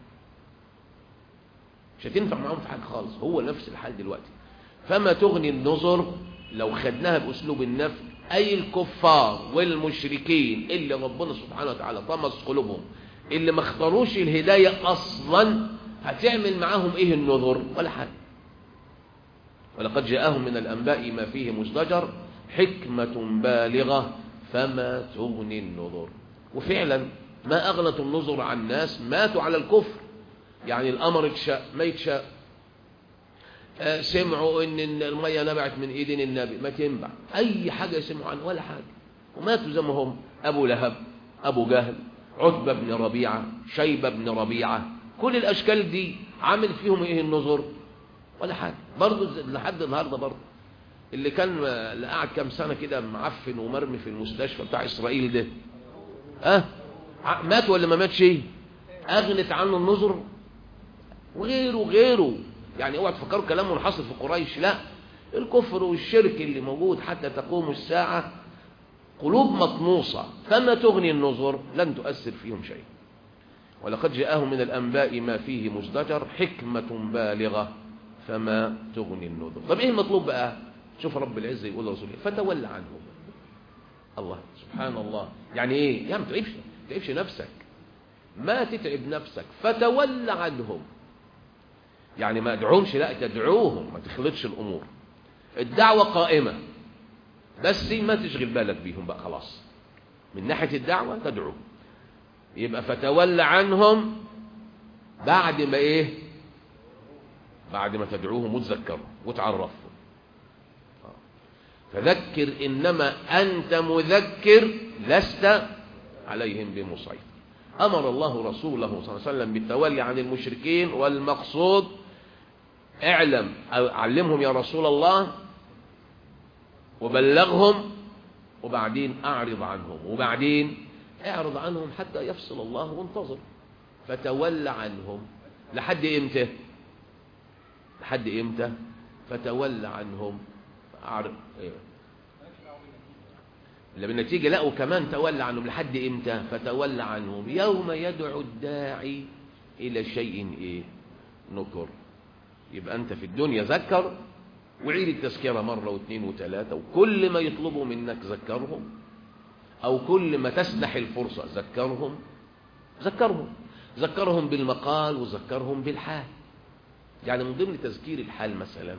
مش هتنفع معهم في حاجة خالص. هو نفس الحال دلوقتي. فما تغني النذر لو خدناها بأسلوب النفي، أي الكفار والمشركين اللي ربنا سبحانه وتعالى طمس قلوبهم، اللي ما اختاروش الهداية أصلا، هتعمل معاهم إيه النذر؟ ولا حاجة. ولقد جاءهم من الأنباء ما فيه مزدجر حكمة بالغة فما تغني النذر. وفعلا ما أغنت النذر عن ناس ماتوا على الكفر. يعني الأمر اتشاء ما يتشاء، آه سمعوا ان المية نبعت من ايدين النبي ما تنبع، اي حاجة يسمعوا عنه ولا حاجة، وماتوا زي ما هم. ابو لهب، ابو جهل، عتبة بن ربيعة، شيبة بن ربيعة، كل الاشكال دي عامل فيهم ايه النذر؟ ولا حاجة. برضه لحد النهاردة برضه اللي كان اللي قعد كام سنة كده معفن ومرمي في المستشفى بتاع اسرائيل ده، اه مات ولا ما ماتش؟ اغنت عنه النذر؟ وغيره وغيره. يعني اوعى تفكروا كلام منحصر في قريش، لا، الكفر والشرك اللي موجود حتى تقوم الساعة قلوب مطموسة. فما تغني النذر؟ لن تؤثر فيهم شيء. ولقد جاءهم من الأنباء ما فيه مزدجر حكمة بالغة فما تغني النذر. طب ايه المطلوب بقى؟ شوف رب العزة يقول لرسوله فتولى عنهم. الله سبحان الله. يعني ايه؟ يعني ما تتعبش ما تتعبش نفسك، ما تتعب نفسك، فتولى عنهم. يعني ما ادعوهمش، لا تدعوهم، ما تخلطش الامور. الدعوه قائمه بس ما تشغل بالك بيهم بقى خلاص. من ناحيه الدعوه تدعو، يبقى فتولى عنهم بعد ما ايه؟ بعد ما تدعوهم وتذكرهم وتعرفهم. فذكر انما انت مذكر لست عليهم بمسيطر. امر الله رسوله صلى الله عليه وسلم بالتولي عن المشركين، والمقصود اعلم أو علمهم يا رسول الله وبلغهم، وبعدين اعرض عنهم، وبعدين اعرض عنهم حتى يفصل الله وانتظر. فتولى عنهم لحد امتى؟ لحد امتى؟ فتولى عنهم اعرض ايه لا بالنتيجة، لا وكمان تولى عنهم لحد امتى؟ فتولى عنهم يوم يدعو الداعي الى شيء ايه؟ نكر. يبقى انت في الدنيا ذكر وعيد التذكرة مرة واثنين وثلاثة، وكل ما يطلبوا منك ذكرهم، او كل ما تسنح الفرصة ذكرهم. ذكرهم ذكرهم بالمقال وذكرهم بالحال. يعني من ضمن تذكير الحال مثلا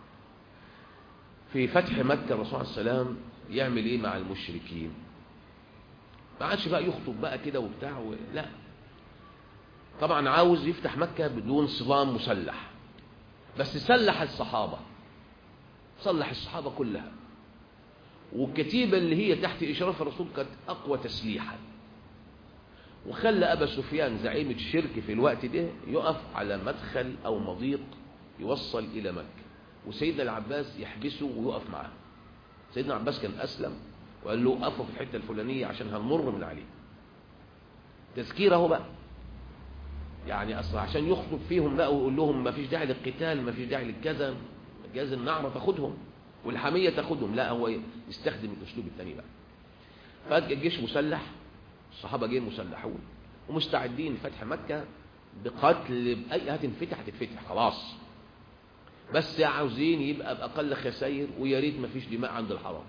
في فتح مكة الرسول عليه السلام يعمل ايه مع المشركين؟ ما عادش بقى يخطب بقى كده وبتاع و... لا، طبعا عاوز يفتح مكة بدون صدام مسلح، بس سلح الصحابة، صلح الصحابة كلها، والكتيبة اللي هي تحت إشراف الرسول كانت أقوى تسليحا، وخلى أبا سفيان زعيم الشرك في الوقت ده يقف على مدخل أو مضيق يوصل إلى مكة، وسيدنا العباس يحبسه ويقف معاه. سيدنا العباس كان أسلم وقال له قفوا في الحتة الفلانية عشان هنمر من عليه. تذكيره بقى، يعني أصلا عشان يخطب فيهم بقى ويقول لهم ما فيش داعي للقتال، ما فيش داعي للكذا، جاز النعمة تاخدهم والحمية تاخدهم، لا هو يستخدم الأسلوب الثاني بقى. فالجيش مسلح، الصحابة جايين مسلحون ومستعدين فتح مكة بقتل، بأي هتنفتح هتتفتح خلاص، بس عاوزين يبقى بأقل خسائر، ويا ريت ما فيش دماء عند الحرام،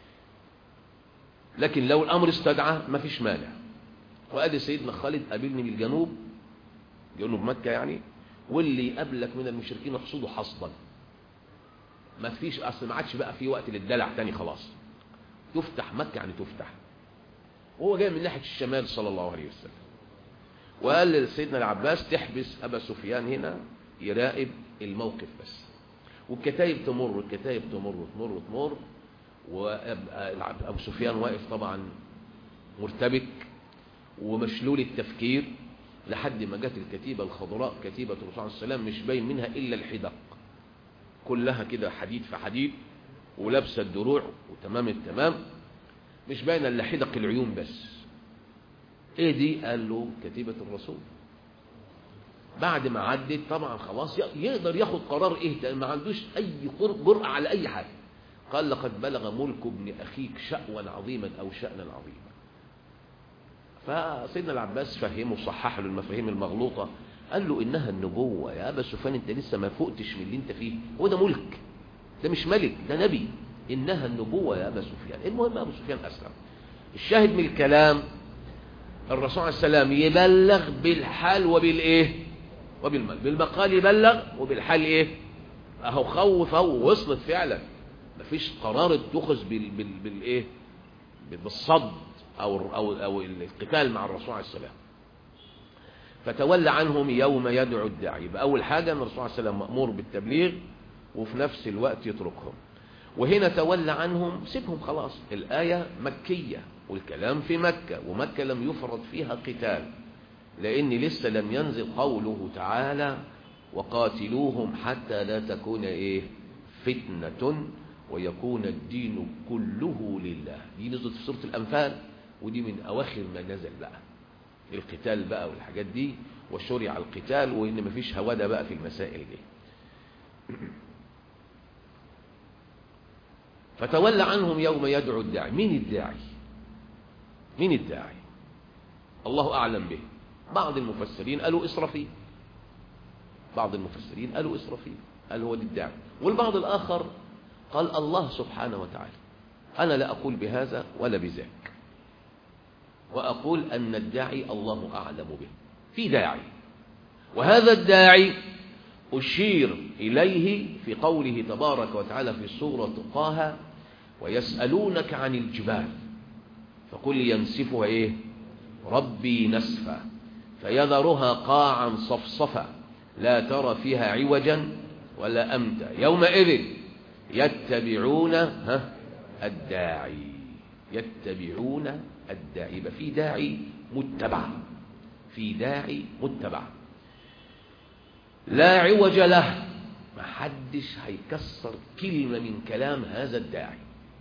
لكن لو الأمر استدعى ما فيش مانع. وأدي سيدنا خالد قابلني من الجنوب، جنوب مكة يعني، واللي يقابلك من المشركين احصده حصدا، ما فيش أصل، ما عادش بقى في وقت للدلع تاني خلاص، تفتح مكة يعني تفتح. وهو جاي من ناحية الشمال صلى الله عليه وسلم، وقال لسيدنا العباس تحبس أبا سفيان هنا يراقب الموقف بس، والكتايب تمر الكتايب تمر تمر تمر وأبو سفيان واقف طبعا مرتبك ومشلول التفكير، لحد ما جت الكتيبة الخضراء كتيبة الرسول عليه السلام، مش باين منها إلا الحدق، كلها كده حديد في حديد، ولابسه الدروع وتمام التمام، مش باين الا حدق العيون بس. ايه دي؟ قال له كتيبة الرسول. بعد ما عدت طبعا خلاص يقدر ياخد قرار ايه، ما عندوش اي جرأة على اي حاجة، قال لقد بلغ ملك ابن أخيك شأوا عظيما أو شأنا عظيما. فسيدنا العباس فهمه صحح له المفاهيم المغلوطة، قال له إنها النبوة يا أبا سفيان، أنت لسه ما فقتش من اللي أنت فيه، هو ده ملك، ده مش ملك، ده نبي، إنها النبوة يا أبا سفيان. المهم أبو سفيان أسلم. الشاهد من الكلام الرسول عليه السلام يبلغ بالحال وبالإيه وبالمال. بالمقال يبلغ وبالحال إيه أهو خوف أهو وصلت فعلا، مفيش قرار اتخذ بال بال بالإيه بالصد أو أو أو القتال مع الرسول عليه السلام. فتولى عنهم يوم يدعو الداعي. بأول حاجة أن الرسول عليه السلام مأمور بالتبليغ وفي نفس الوقت يتركهم. وهنا تولى عنهم، سيبهم خلاص. الآية مكية والكلام في مكة، ومكة لم يفرض فيها قتال، لأن لسه لم ينزل قوله تعالى وقاتلوهم حتى لا تكون إيه فتنة ويكون الدين كله لله. دي نزلت في سورة الأنفال، ودي من أواخر ما نزل بقى القتال بقى والحاجات دي، وشرع القتال، وإن مفيش هوادة بقى في المسائل دي. فتولى عنهم يوم يدعو الداعي. مين الداعي؟ مين الداعي؟ الله أعلم به. بعض المفسرين قالوا إسرافيل، بعض المفسرين قالوا إسرافيل قال هو الداعي، والبعض الآخر قال الله سبحانه وتعالى. أنا لا أقول بهذا ولا بذاك، وأقول أن الداعي الله أعلم به. في داعي، وهذا الداعي أشير إليه في قوله تبارك وتعالى في سورة طه ويسألونك عن الجبال فقل ينسفها إيه ربي نسفا فيذرها قاعا صفصفا لا ترى فيها عوجا ولا أمتا يومئذ يتبعون ها الداعي، يتبعون الداعي. يبقى في داعي متبع، في داعي متبع لا عوج له، ما حدش هيكسر كلمة من كلام هذا الداعي.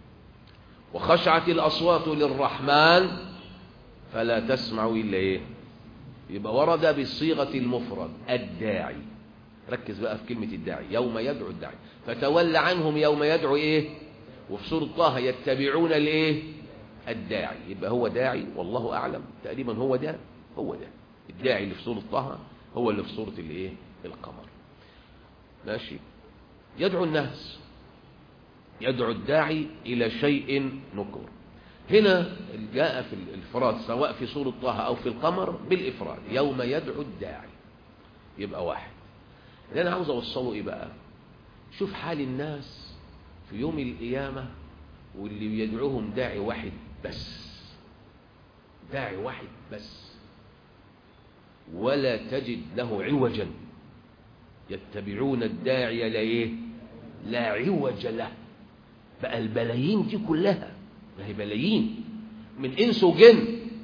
وخشعت الأصوات للرحمن فلا تسمع إلا إيه. يبقى ورد بصيغة المفرد الداعي. ركز بقى في كلمة الداعي، يوم يدعو الداعي. فتولى عنهم يوم يدعو إيه، وفي سورة طه يتبعون الإيه الداعي. يبقى هو داعي والله أعلم، تقريبا هو ده هو ده الداعي اللي في سورة طه هو اللي في سورة الإيه القمر. ماشي. يدعو الناس، يدعو الداعي إلى شيء نكر. هنا جاء في الإفراد سواء في سورة طه أو في القمر بالإفراد، يوم يدعو الداعي يبقى واحد. اللي أنا عاوز أوصله إيه بقى، شوف حال الناس في يوم القيامة واللي بيدعوهم داعي واحد بس، داعي واحد بس، ولا تجد له عوجا. يتبعون الداعي لا ايه لا عوج له. بقى البلايين دي كلها، ما هي بلايين من انس وجن،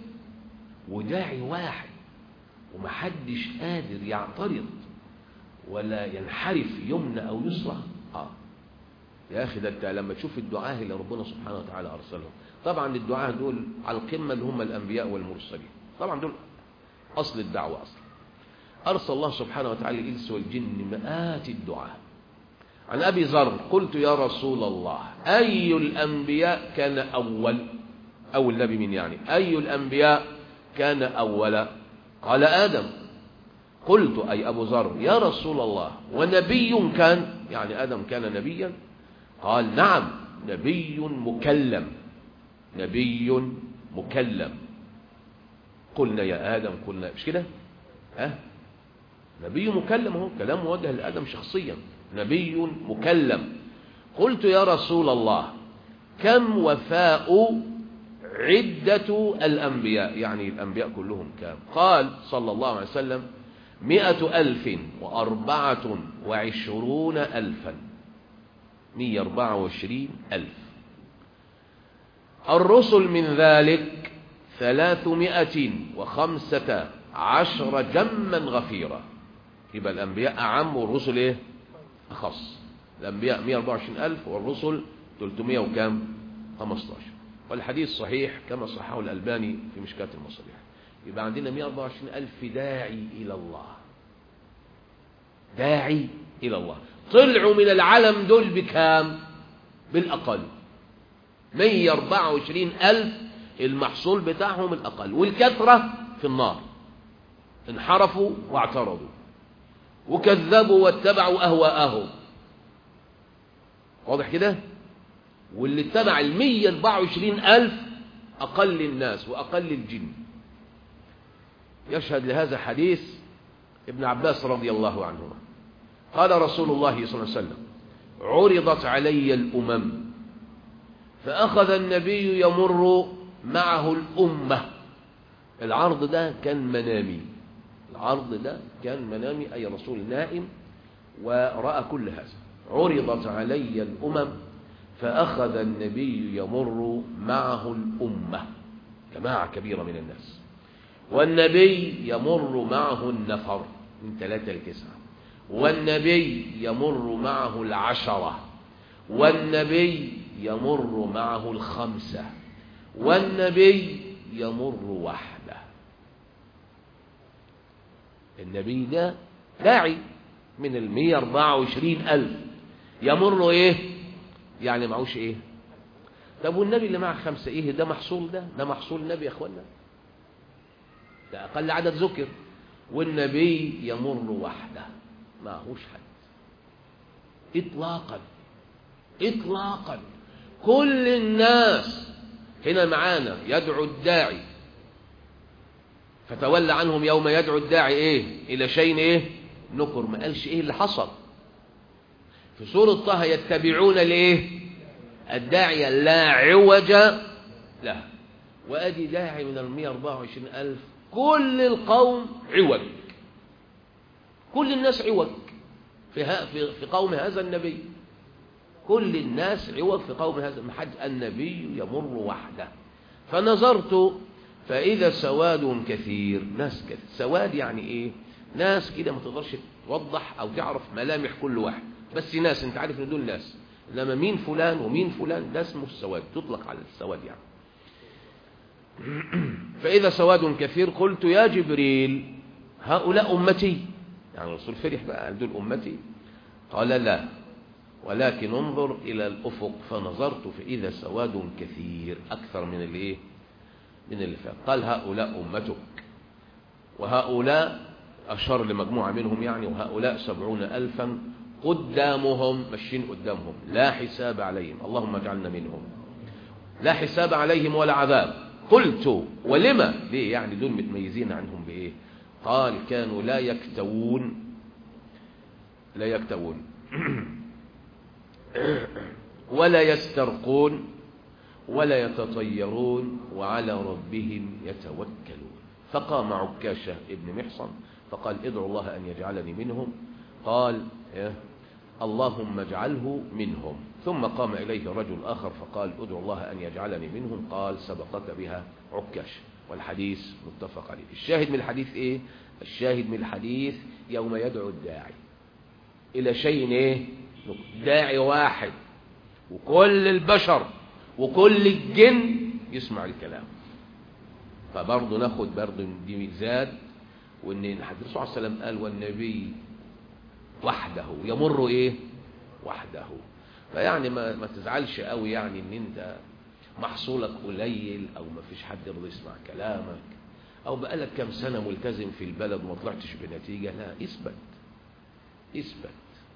وداعي واحد ومحدش قادر يعترض ولا ينحرف يمنى او يسرى. اه يا اخي ده انت لما تشوف الدعاة اللي ربنا سبحانه وتعالى ارسلهم، طبعا الدعاة دول على القمة اللي هم الانبياء والمرسلين، طبعا دول اصل الدعوة اصلا. أرسل الله سبحانه وتعالى الإنس والجن مئات الدعاء. عن أبي ذر قلت يا رسول الله أي الأنبياء كان أول، أول نبي من يعني أي الأنبياء كان أول؟ قال آدم. قلت أي أبو ذر يا رسول الله ونبي كان، يعني آدم كان نبيا؟ قال نعم نبي مكلم، نبي مكلم. قلنا يا آدم، قلنا مش كده ها، نبي مكلم، هو كلام موجه لآدم شخصيا، نبي مكلم. قلت يا رسول الله كم وفاء عدة الأنبياء، يعني الأنبياء كلهم كام؟ قال صلى الله عليه وسلم مئة ألف وأربعة وعشرون ألفا، مئة أربعة وعشرين ألف. الرسل من ذلك ثلاثمائة وخمسة عشر جما غفيرا. يبقى الأنبياء أعم والرسل إيه أخص. الأنبياء مئة وأربعة وعشرين ألف والرسل ثلاثمائة وكام خمسة عشر. والحديث صحيح كما صححه الألباني في مشكاة المصابيح. يبقى عندنا مئة وأربعة وعشرين ألف داعي إلى الله، داعي إلى الله. طلعوا من العالم دول بكام؟ بالأقل مية وأربعة وعشرين ألف المحصول بتاعهم الأقل، والكثرة في النار. انحرفوا واعترضوا وكذبوا واتبعوا أهواءهم. واضح كده؟ واللي اتبع المية وأربعة وعشرين ألف أقل الناس وأقل الجن. يشهد لهذا حديث ابن عباس رضي الله عنهما قال رسول الله صلى الله عليه وسلم: عرضت علي الأمم فأخذ النبي يمر معه الأمة. العرض ده كان منامي، العرض ده كان منامي، أي رسول نائم ورأى كل هذا. عرضت علي الأمم فأخذ النبي يمر معه الأمة، جماعة كبيرة من الناس، والنبي يمر معه النفر من ثلاثة لتسعة، والنبي يمر معه العشرة، والنبي يمر معه الخمسة، والنبي يمر وحده. النبي ده داعي من المية وأربعة وعشرين ألف يمر ايه يعني؟ معوش ايه؟ طب والنبي اللي معه خمسة ايه ده؟ محصول ده ده محصول النبي يا اخوانا، ده اقل عدد ذكر. والنبي يمر وحده معهوش حد اطلاقا اطلاقا. كل الناس هنا معانا يدعو الداعي فتولى عنهم يوم يدعو الداعي ايه؟ الى شيء ايه؟ نكر. ما قالش ايه اللي حصل. في سورة طه يتبعون الايه؟ الداعية لا عوج له. وادي داعي من المئة وأربعة وعشرين ألف، كل القوم عوج، كل الناس عوج في في قوم هذا النبي، كل الناس عوج في قوم هذا المحج. النبي يمر وحده. فنظرت فإذا سواد كثير، ناس كثير. سواد يعني ايه؟ ناس كده ما تقدرش توضح او تعرف ملامح كل واحد، بس ناس انت عارف ان دول ناس، لما مين فلان ومين فلان ده اسمه السواد، تطلق على السواد يعني. فإذا سواد كثير قلت يا جبريل هؤلاء أمتي؟ يعني الرسول فرح بقى، دول أمتي؟ قال لا، ولكن انظر إلى الأفق. فنظرت فإذا سواد كثير أكثر من الايه؟ من اللي فات. قال هؤلاء أمتك، وهؤلاء أشار لمجموعة منهم يعني، وهؤلاء سبعون ألفا قدامهم، ماشيين قدامهم، لا حساب عليهم، اللهم اجعلنا منهم، لا حساب عليهم ولا عذاب. قلت ولما؟ ليه يعني دول متميزين عنهم بإيه؟ قال كانوا لا يكتوون، لا يكتوون ولا يسترقون ولا يتطيرون وعلى ربهم يتوكلون. فقام عكاشة ابن محصن فقال ادعوا الله أن يجعلني منهم. قال اللهم اجعله منهم. ثم قام إليه رجل آخر فقال ادعوا الله أن يجعلني منهم. قال سبقك بها عكاشة. والحديث متفق عليه. الشاهد من الحديث ايه؟ الشاهد من الحديث يوم يدعو الداعي إلى شيء ايه؟ داعي واحد، وكل البشر وكل الجن يسمع الكلام. فبرضه ناخد برضه دي ميزات، وان الرسول صلى الله عليه وسلم قال والنبي وحده يمر ايه؟ وحده. فيعني ما, ما تزعلش قوي يعني ان انت محصولك قليل او ما فيش حد يرضى يسمع كلامك، او بقالك كام سنة ملتزم في البلد وما طلعتش بنتيجة. لا، اثبت اثبت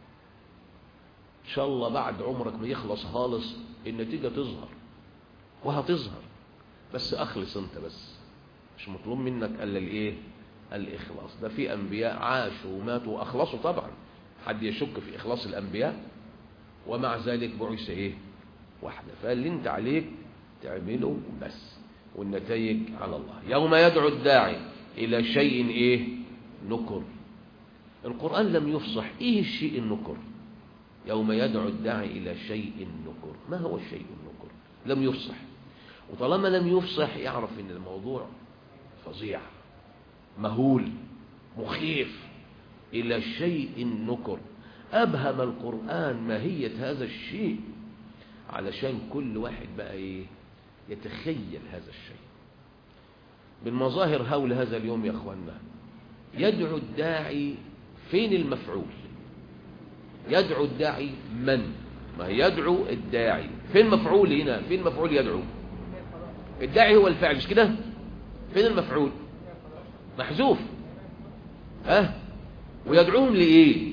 ان شاء الله بعد عمرك ما يخلص خالص النتيجة تظهر، وهتظهر. بس اخلص انت بس، مش مطلوب منك الا الايه؟ الاخلاص. ده في انبياء عاشوا وماتوا واخلصوا طبعا، حد يشك في اخلاص الانبياء؟ ومع ذلك بعث ايه؟ واحده. فاللي انت عليك تعمله بس، والنتائج على الله. يوم يدعو الداعي الى شيء ايه؟ نكر. القرآن لم يفصح ايه الشيء النكر. يوم يدعو الداعي الى شيء نكر، ما هو الشيء النكر؟ لم يفصح. وطالما لم يفصح يعرف ان الموضوع فظيع مهول مخيف. الى شيء نكر، ابهم القرآن ماهية هذا الشيء علشان كل واحد بقى ايه؟ يتخيل هذا الشيء. بالمظاهر هول هذا اليوم يا اخوانا، يدعو الداعي، فين المفعول؟ يدعو الداعي من؟ ما هي يدعو الداعي. فين مفعول هنا؟ فين مفعول يدعو؟ الداعي هو الفاعل مش كده؟ فين المفعول؟ محذوف. ها؟ ويدعوهم لإيه؟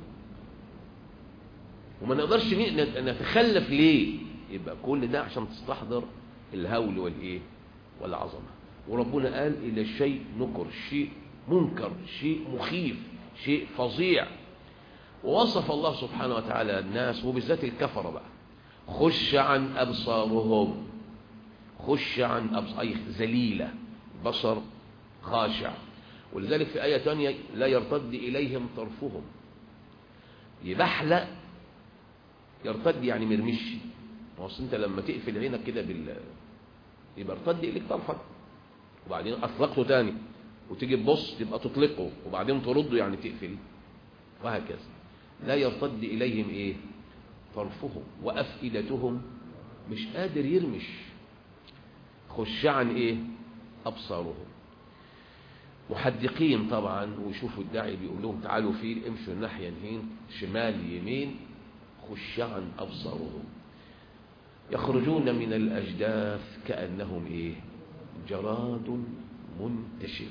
وما نقدرش نتخلف ليه؟ يبقى كل ده عشان تستحضر الهول والإيه؟ والعظمة. وربنا قال إلى الشيء نكر، شيء منكر، شيء مخيف، شيء فظيع. ووصف الله سبحانه وتعالى الناس وبالذات الكفر بقى، خش عن أبصارهم، خش عن أبصار أي ذليلة، بصر خاشع. ولذلك في آية تانية لا يرتد إليهم طرفهم، يبحلق، يرتد يعني مرمشي. ما أصل أنت لما تقفل عينك كده بال يبقى ارتد إليك طرفك، وبعدين أطلقته تاني وتيجي تبص تبقى تطلقه وبعدين ترده يعني تقفل، وهكذا. لا يرتد إليهم إيه؟ طرفهم، وأفئدتهم مش قادر يرمش. خش عن إيه؟ أبصارهم. محدقين طبعا، ويشوفوا الداعي بيقول لهم تعالوا فيه، امشوا الناحية يمين شمال يمين. خش عن أبصارهم يخرجون من الأجداث كأنهم إيه؟ جراد منتشر.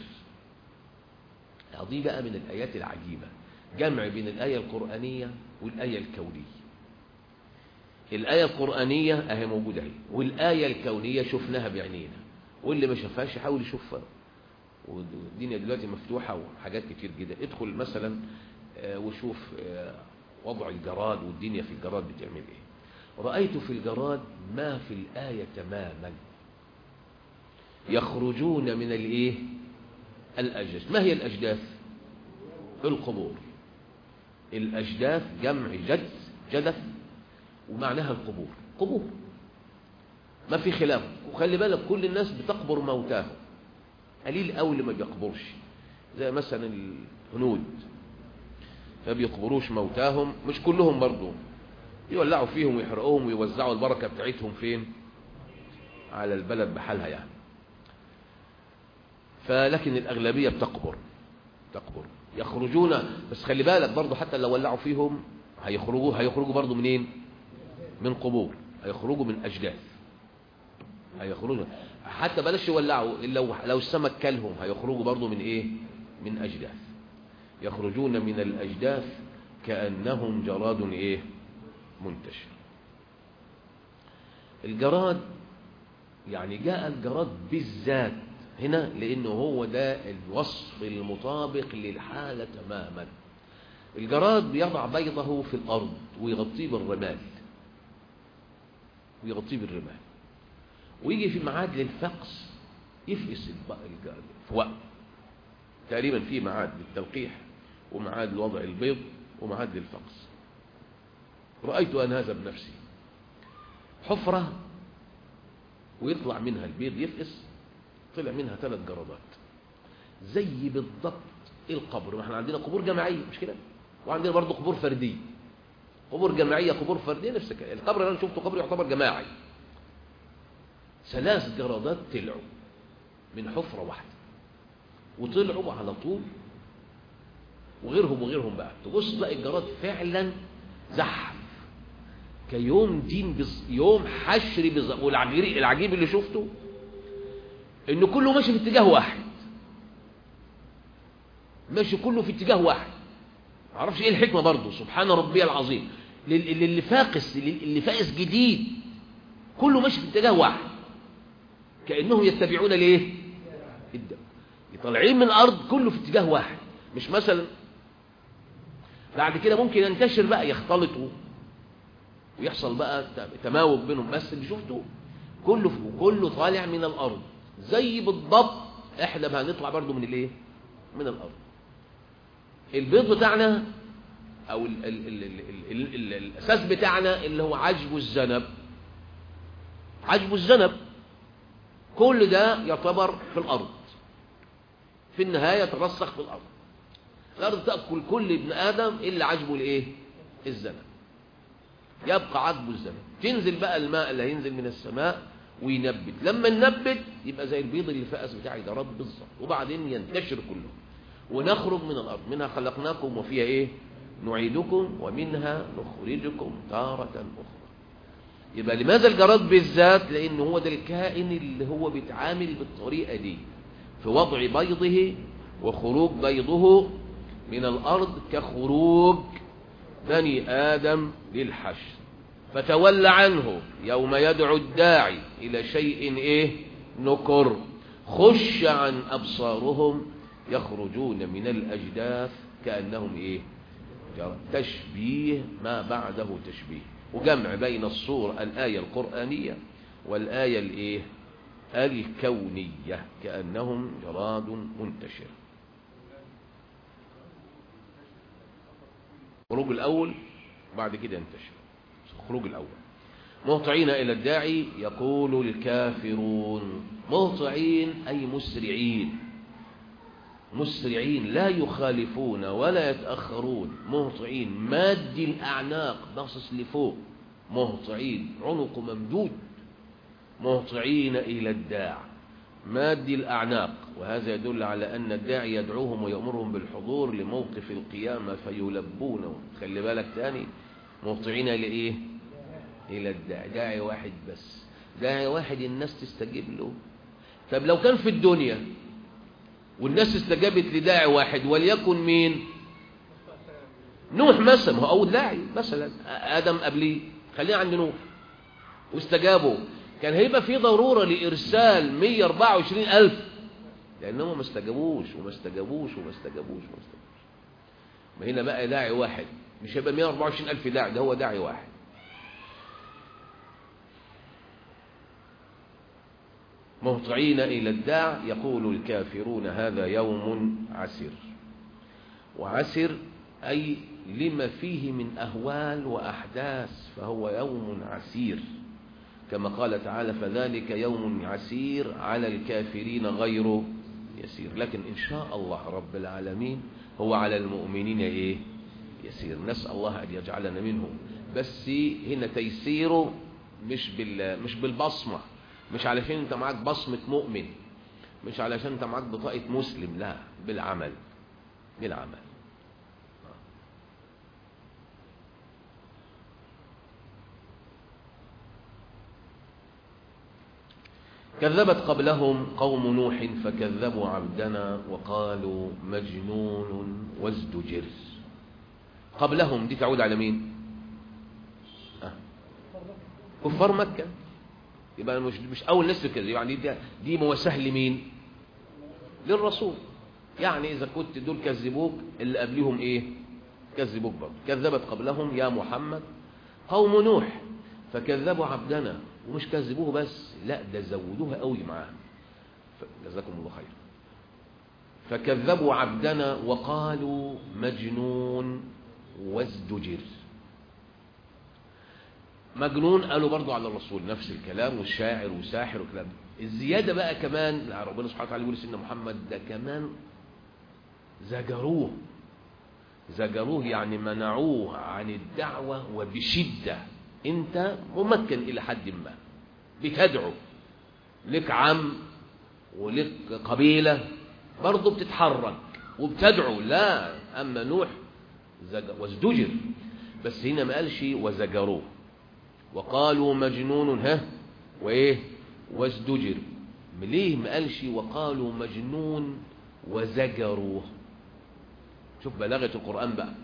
هذه بقى من الآيات العجيبة، جمع بين الآية القرآنية والآية الكونية. الآية القرآنية أهي موجودة هي، والآية الكونية شفناها بعينينا، واللي ما شافهاش يحاول يشوفها. والدنيا دلوقتي مفتوحة وحاجات كتير جدا. ادخل مثلا وشوف وضع الجراد والدنيا في الجراد بتعمل ايه. رأيت في الجراد ما في الآية تماما. يخرجون من الايه؟ الأجداث. ما هي الأجداث؟ القبور. الأجداث جمع جد جدث، ومعناها القبور. قبور ما في خلاف. وخلي بالك كل الناس بتقبر موتاهم، قليل قوي اللي ما بيقبرش. زي مثلا الهنود ما بيقبروش موتاهم، مش كلهم برضو، يولعوا فيهم ويحرقوهم ويوزعوا البركة بتاعتهم فين؟ على البلد بحالها يعني. فلكن الأغلبية بتقبر تقبر يخرجون. بس خلي بالك برضو حتى لو ولعوا فيهم هيخرجوا هيخرجوا برضو منين؟ من قبور. هيخرجوا من أجداث، هيخرجوا حتى بلاش يولعوا، لو لو السمك كلهم هيخرجوا برضو من ايه؟ من أجداث. يخرجون من الأجداث كأنهم جراد ايه؟ منتشر. الجراد يعني جاء الجراد بالذات هنا لأنه هو ده الوصف المطابق للحالة تماما. الجراد بيضع بيضه في الأرض ويغطيه بالرمال، ويغطيه بالرمال، ويجي في معاد للفقس يفقس في وقت. تقريبا في معاد للتلقيح ومعاد لوضع البيض ومعاد للفقس. رأيت أن هذا بنفسي حفرة ويطلع منها البيض يفقس، طلع منها ثلاث جرادات زي بالضبط القبر. ما احنا عندنا قبور جماعية مش كده، وعندنا برضه قبور فردية. قبور جماعية قبور فردية نفس الكلام. القبر اللي انا شفته قبر يعتبر جماعي. ثلاث جرادات طلعوا من حفرة واحدة وطلعوا على طول، وغيرهم وغيرهم بقى. تبص تلاقي الجراد فعلا زحف كيوم دين بز... يوم حشر بز... والعجيب العجيب اللي شفته انه كله ماشي في اتجاه واحد، ماشي كله في اتجاه واحد. معرفش ايه الحكمة برضه، سبحان ربي العظيم. اللي فاقس اللي فاقس جديد كله ماشي في اتجاه واحد، كأنهم يتبعون ليه؟ الدم. طالعين من الأرض كله في اتجاه واحد. مش مثلا بعد كده ممكن ينتشر بقى، يختلطوا ويحصل بقى تماوج بينهم، بس اللي شفته كله كله طالع من الأرض زي بالضبط احنا بقى هنطلع برضو من الايه؟ من الأرض. البيض بتاعنا او ال ال ال ال ال ال الاساس بتاعنا اللي هو عجب الذنب. عجب الذنب كل ده يعتبر في الأرض، في النهاية ترسخ في الأرض. الأرض تأكل كل ابن آدم إلا عجبه الإيه؟ الذنب. يبقى عجبه الذنب. تنزل بقى الماء اللي هينزل من السماء وينبت. لما ننبت يبقى زي البيض اللي فأس بتاعي ده رب بالظبط، وبعدين ينتشر كله ونخرج من الأرض. منها خلقناكم وفيها إيه؟ نعيدكم ومنها نخرجكم تارة أخرى. يبقى لماذا الجراد بالذات؟ لأن هو ده الكائن اللي هو بيتعامل بالطريقة دي في وضع بيضه وخروج بيضه من الأرض كخروج بني آدم للحشر. فتول عنه يوم يدعو الداعي إلى شيء إيه نكر، خش عن أبصارهم يخرجون من الأجداث كأنهم إيه تشبيه ما بعده تشبيه، وجمع بين الصورة الآية القرآنية والآية الإيه الكونية كأنهم جراد منتشر. خروج الأول بعد كده ينتشر. خروج الأول مهطعين إلى الداعي يقول الكافرون، مهطعين أي مسرعين، مسرعين لا يخالفون ولا يتأخرون، مهطعين ماد الأعناق باصص لفوق، مهطعين عنق ممدود، مهطعين إلى الداع ماد الأعناق. وهذا يدل على أن الداعي يدعوهم ويأمرهم بالحضور لموقف القيامة فيلبونه. خلي بالك تاني، مهطعين لإيه؟ إلى الداعي. داعي واحد بس، داعي واحد الناس تستجيب له. طب لو كان في الدنيا والناس استجابت لداعي واحد وليكن مين؟ نوح مثلا، هو أول داعي مثلا، آدم قبليه، خلينا عند نوح واستجابوا، كان هيبقى في ضرورة لإرسال مئة وأربعة وعشرين ألف، لأنهم ما استجابوش وما استجابوش وما استجابوش وما استجابوش. ما هنا بقى داعي واحد، مش هيبقى مئة وأربعة وعشرين ألف داعي، ده هو داعي واحد. مهطعين إلى الداع يقول الكافرون هذا يوم عسير. وعسر أي لما فيه من أهوال وأحداث، فهو يوم عسير، كما قال تعالى فذلك يوم عسير على الكافرين غير يسير. لكن إن شاء الله رب العالمين هو على المؤمنين إيه يسير. نسأل الله أن يجعلنا منهم. بس هنا تيسيره مش بال مش بالبصمة، مش علشان انت معاك بصمة مؤمن، مش علشان انت معاك بطاقة مسلم، لا، بالعمل، بالعمل. كذبت قبلهم قوم نوح فكذبوا عبدنا وقالوا مجنون وازدجر. قبلهم دي تعود على مين؟ أه. كفار مكة. يبقى مش مش اول ناس كده، يعني دي دي مواساه لمين؟ للرسول. يعني اذا كنت دول كذبوك، اللي قبلهم ايه؟ كذبوك برضه. كذبت قبلهم يا محمد قوم نوح فكذبوا عبدنا، ومش كذبوه بس، لا ده زودوها قوي معاهم، جزاكم الله خير. فكذبوا عبدنا وقالوا مجنون وازدجر. مجنون قالوا برضو على الرسول نفس الكلام، والشاعر وساحر وكلام. الزيادة بقى كمان ربنا سبحانه وتعالى يقول سيدنا محمد ده كمان زجروه، زجروه يعني منعوه عن الدعوة وبشدة. انت ممكن الى حد ما بتدعو، لك عم ولك قبيلة برضو بتتحرك وبتدعو، لا. اما نوح وازدجر، بس هنا ما قالش وزجروه. وقالوا مجنون ها وايه وازدجر. ليه ما قالش وقالوا مجنون وزجروه؟ شوف بلاغة القرآن بقى.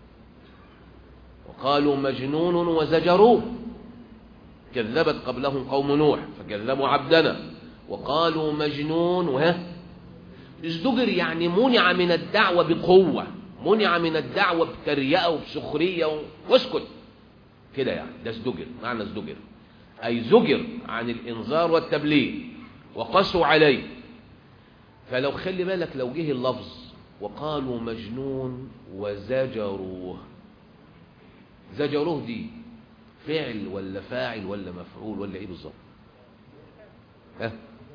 وقالوا مجنون وزجروه. كذبت قبلهم قوم نوح فكذبوا عبدنا وقالوا مجنون وها ازدجر، يعني منع من الدعوة بقوة، منع من الدعوة بتريقة وبسخرية واسكت كده، يعني ده ازدجر، معنى ازدجر أي زجر عن الإنذار والتبليغ وقسوا عليه. فلو خلي بالك لو جه اللفظ وقالوا مجنون وزجروه، زجروه دي فعل ولا فاعل ولا مفعول ولا ايه بالظبط؟ ها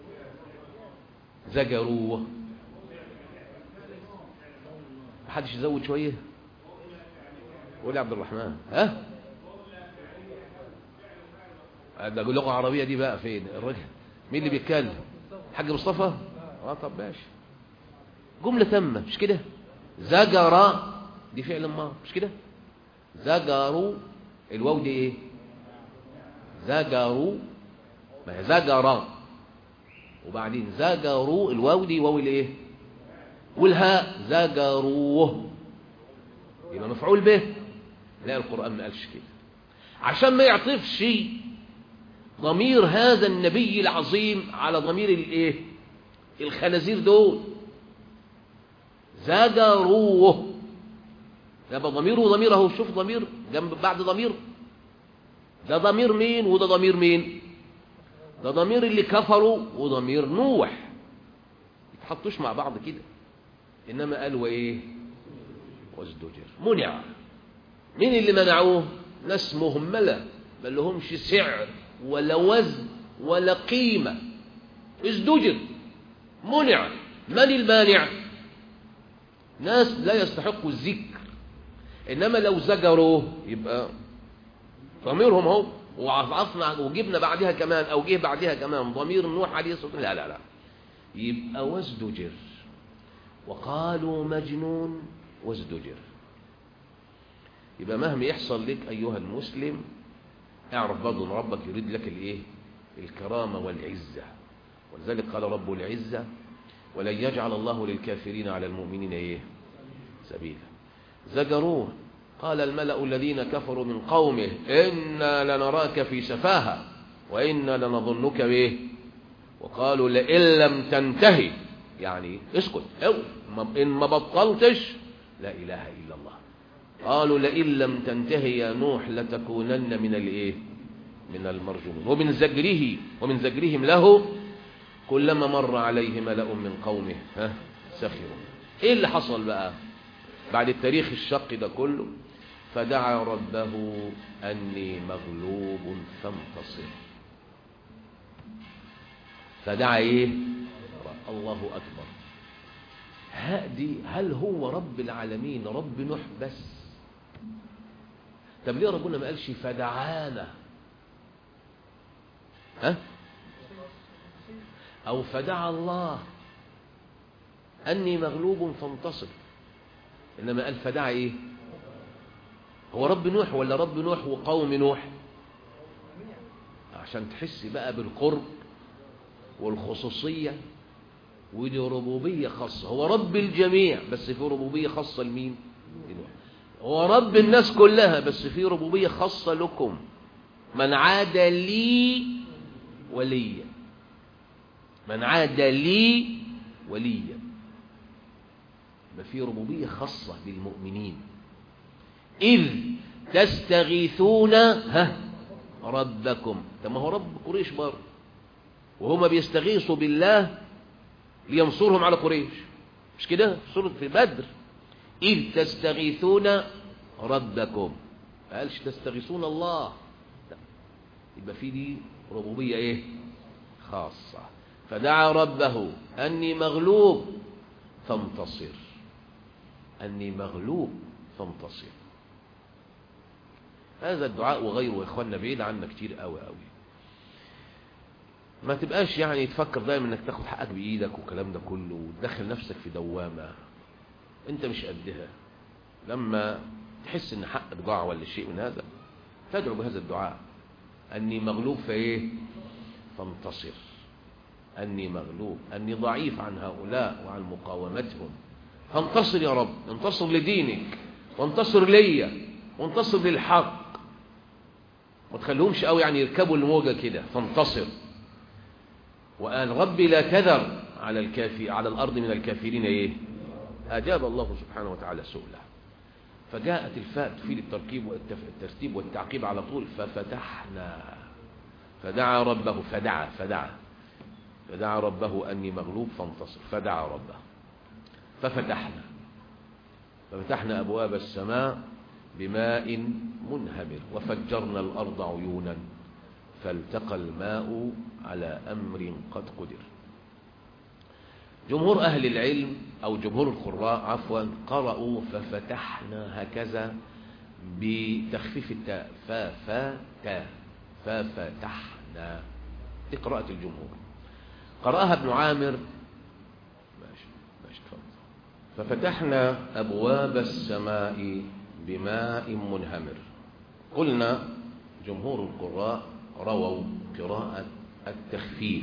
زجروه. محدش يزود شويه؟ قول يا عبد الرحمن. ها ده لغه عربيه دي بقى فين الراجل؟ مين اللي بيتكلم؟ حاج مصطفى؟ اه طب ماشي. جمله تامه مش كده؟ زجر دي فعل ماضي مش كده؟ زجروا الواو دي ايه؟ زجروا، ما هي زجرا، وبعدين زجروا الواو دي واو الايه؟ والهاء زجروه، يبقى مفعول به. لا القرآن ما قالش كده، عشان ما يعطفش ضمير هذا النبي العظيم على ضمير الايه؟ الخنازير دول. زجروه يبقى ضميره وضميره، شوف ضمير جنب بعد ضمير، ده ضمير مين وده ضمير مين؟ ده ضمير اللي كفروا وضمير نوح، يتحطوش مع بعض كده. انما قال وايه؟ وازدجر، منع. مين اللي منعوه؟ ناس مهمله ما لهمش سعر ولا وزن ولا قيمه. ازدجر، منع. من المانع؟ ناس لا يستحقوا الذكر. انما لو زجروه يبقى ضميرهم اهو، وعطفنا وجبنا بعدها كمان او جه بعدها كمان ضمير نوح عليه الصلاه والسلام، لا لا لا، يبقى وازدجر. وقالوا مجنون وازدجر. يبقى مهما يحصل لك ايها المسلم اعرف برضه ان ربك يريد لك الايه؟ الكرامه والعزه. ولذلك قال رب العزه: ولن يجعل الله للكافرين على المؤمنين ايه؟ سبيلا. زجروه. قال الملأ الذين كفروا من قومه: إنا لنراك في سفاهة وإنا لنظنك به. وقالوا: لئن لم تنتهي، يعني اسكت، أو إن ما بطلتش لا إله إلا الله. قالوا: لئن لم تنتهي يا نوح لتكونن من الايه؟ من المرجومين. ومن زجره ومن زجرهم له كلما مر عليه ملأ من قومه ها سخروا. ايه اللي حصل بقى بعد التاريخ الشق ده كله؟ فدعا ربه أني مغلوب فانتصر. فدعا ايه؟ الله أكبر. هادي، هل هو رب العالمين رب نوح بس؟ طب ليه ربنا ما قالش فدعانا؟ ها؟ أو فدعا الله أني مغلوب فانتصر، إنما قال فدعا إيه؟ هو رب نوح ولا رب نوح وقوم نوح؟ عشان تحس بقى بالقرب والخصوصية، ودي ربوبية خاصة. هو رب الجميع بس في ربوبية خاصة لمين؟ لنوح. هو رب الناس كلها بس في ربوبية خاصة لكم: من عاد لي وليا، من عاد لي وليا. ما في ربوبية خاصة بالمؤمنين. إذ تستغيثون ها ربكم. طب ما هو رب قريش برضه، وهما بيستغيثوا بالله لينصرهم على قريش، مش كده؟ سورة في بدر: إذ تستغيثون ربكم. ما قالش تستغيثون الله. لا. يبقى في دي ربوبية ايه؟ خاصة. فدعا ربه أني مغلوب فانتصر. أني مغلوب فانتصر. هذا الدعاء وغيره يا إخواننا بعيد عنا كتير قوي قوي. ما تبقاش يعني تفكر دايما انك تاخد حقك بإيدك والكلام ده كله وتدخل نفسك في دوامة انت مش قدها. لما تحس ان حقك ضاع ولا شيء من هذا تدعو بهذا الدعاء: أني مغلوب فايه؟ فانتصر. أني مغلوب، أني ضعيف عن هؤلاء وعن مقاومتهم، فانتصر يا رب. انتصر لدينك وانتصر ليا وانتصر للحق، ما تخليهمش قوي يعني يركبوا الموجة كده. فانتصر. وقال: ربي لا تذر على الكافي على الأرض من الكافرين ايه؟ أجاب الله سبحانه وتعالى سؤله. فجاءت الفاء تفيد التركيب والترتيب والتعقيب على طول. ففتحنا. فدعا ربه فدعا فدعا فدعا ربه أني مغلوب فانتصر. فدعا ربه ففتحنا ففتحنا أبواب السماء بماء منهمر وفجرنا الأرض عيونا فالتقى الماء على أمر قد قدر. جمهور أهل العلم أو جمهور القراء عفوا قرأوا ففتحنا هكذا بتخفيف التاء: ففتح ففتحنا. دي قراءة الجمهور. قرأها ابن عامر ماشي ماشي اتفضل ففتحنا أبواب السماء بماء منهمر. قلنا جمهور القراء رووا قراءة التخفيف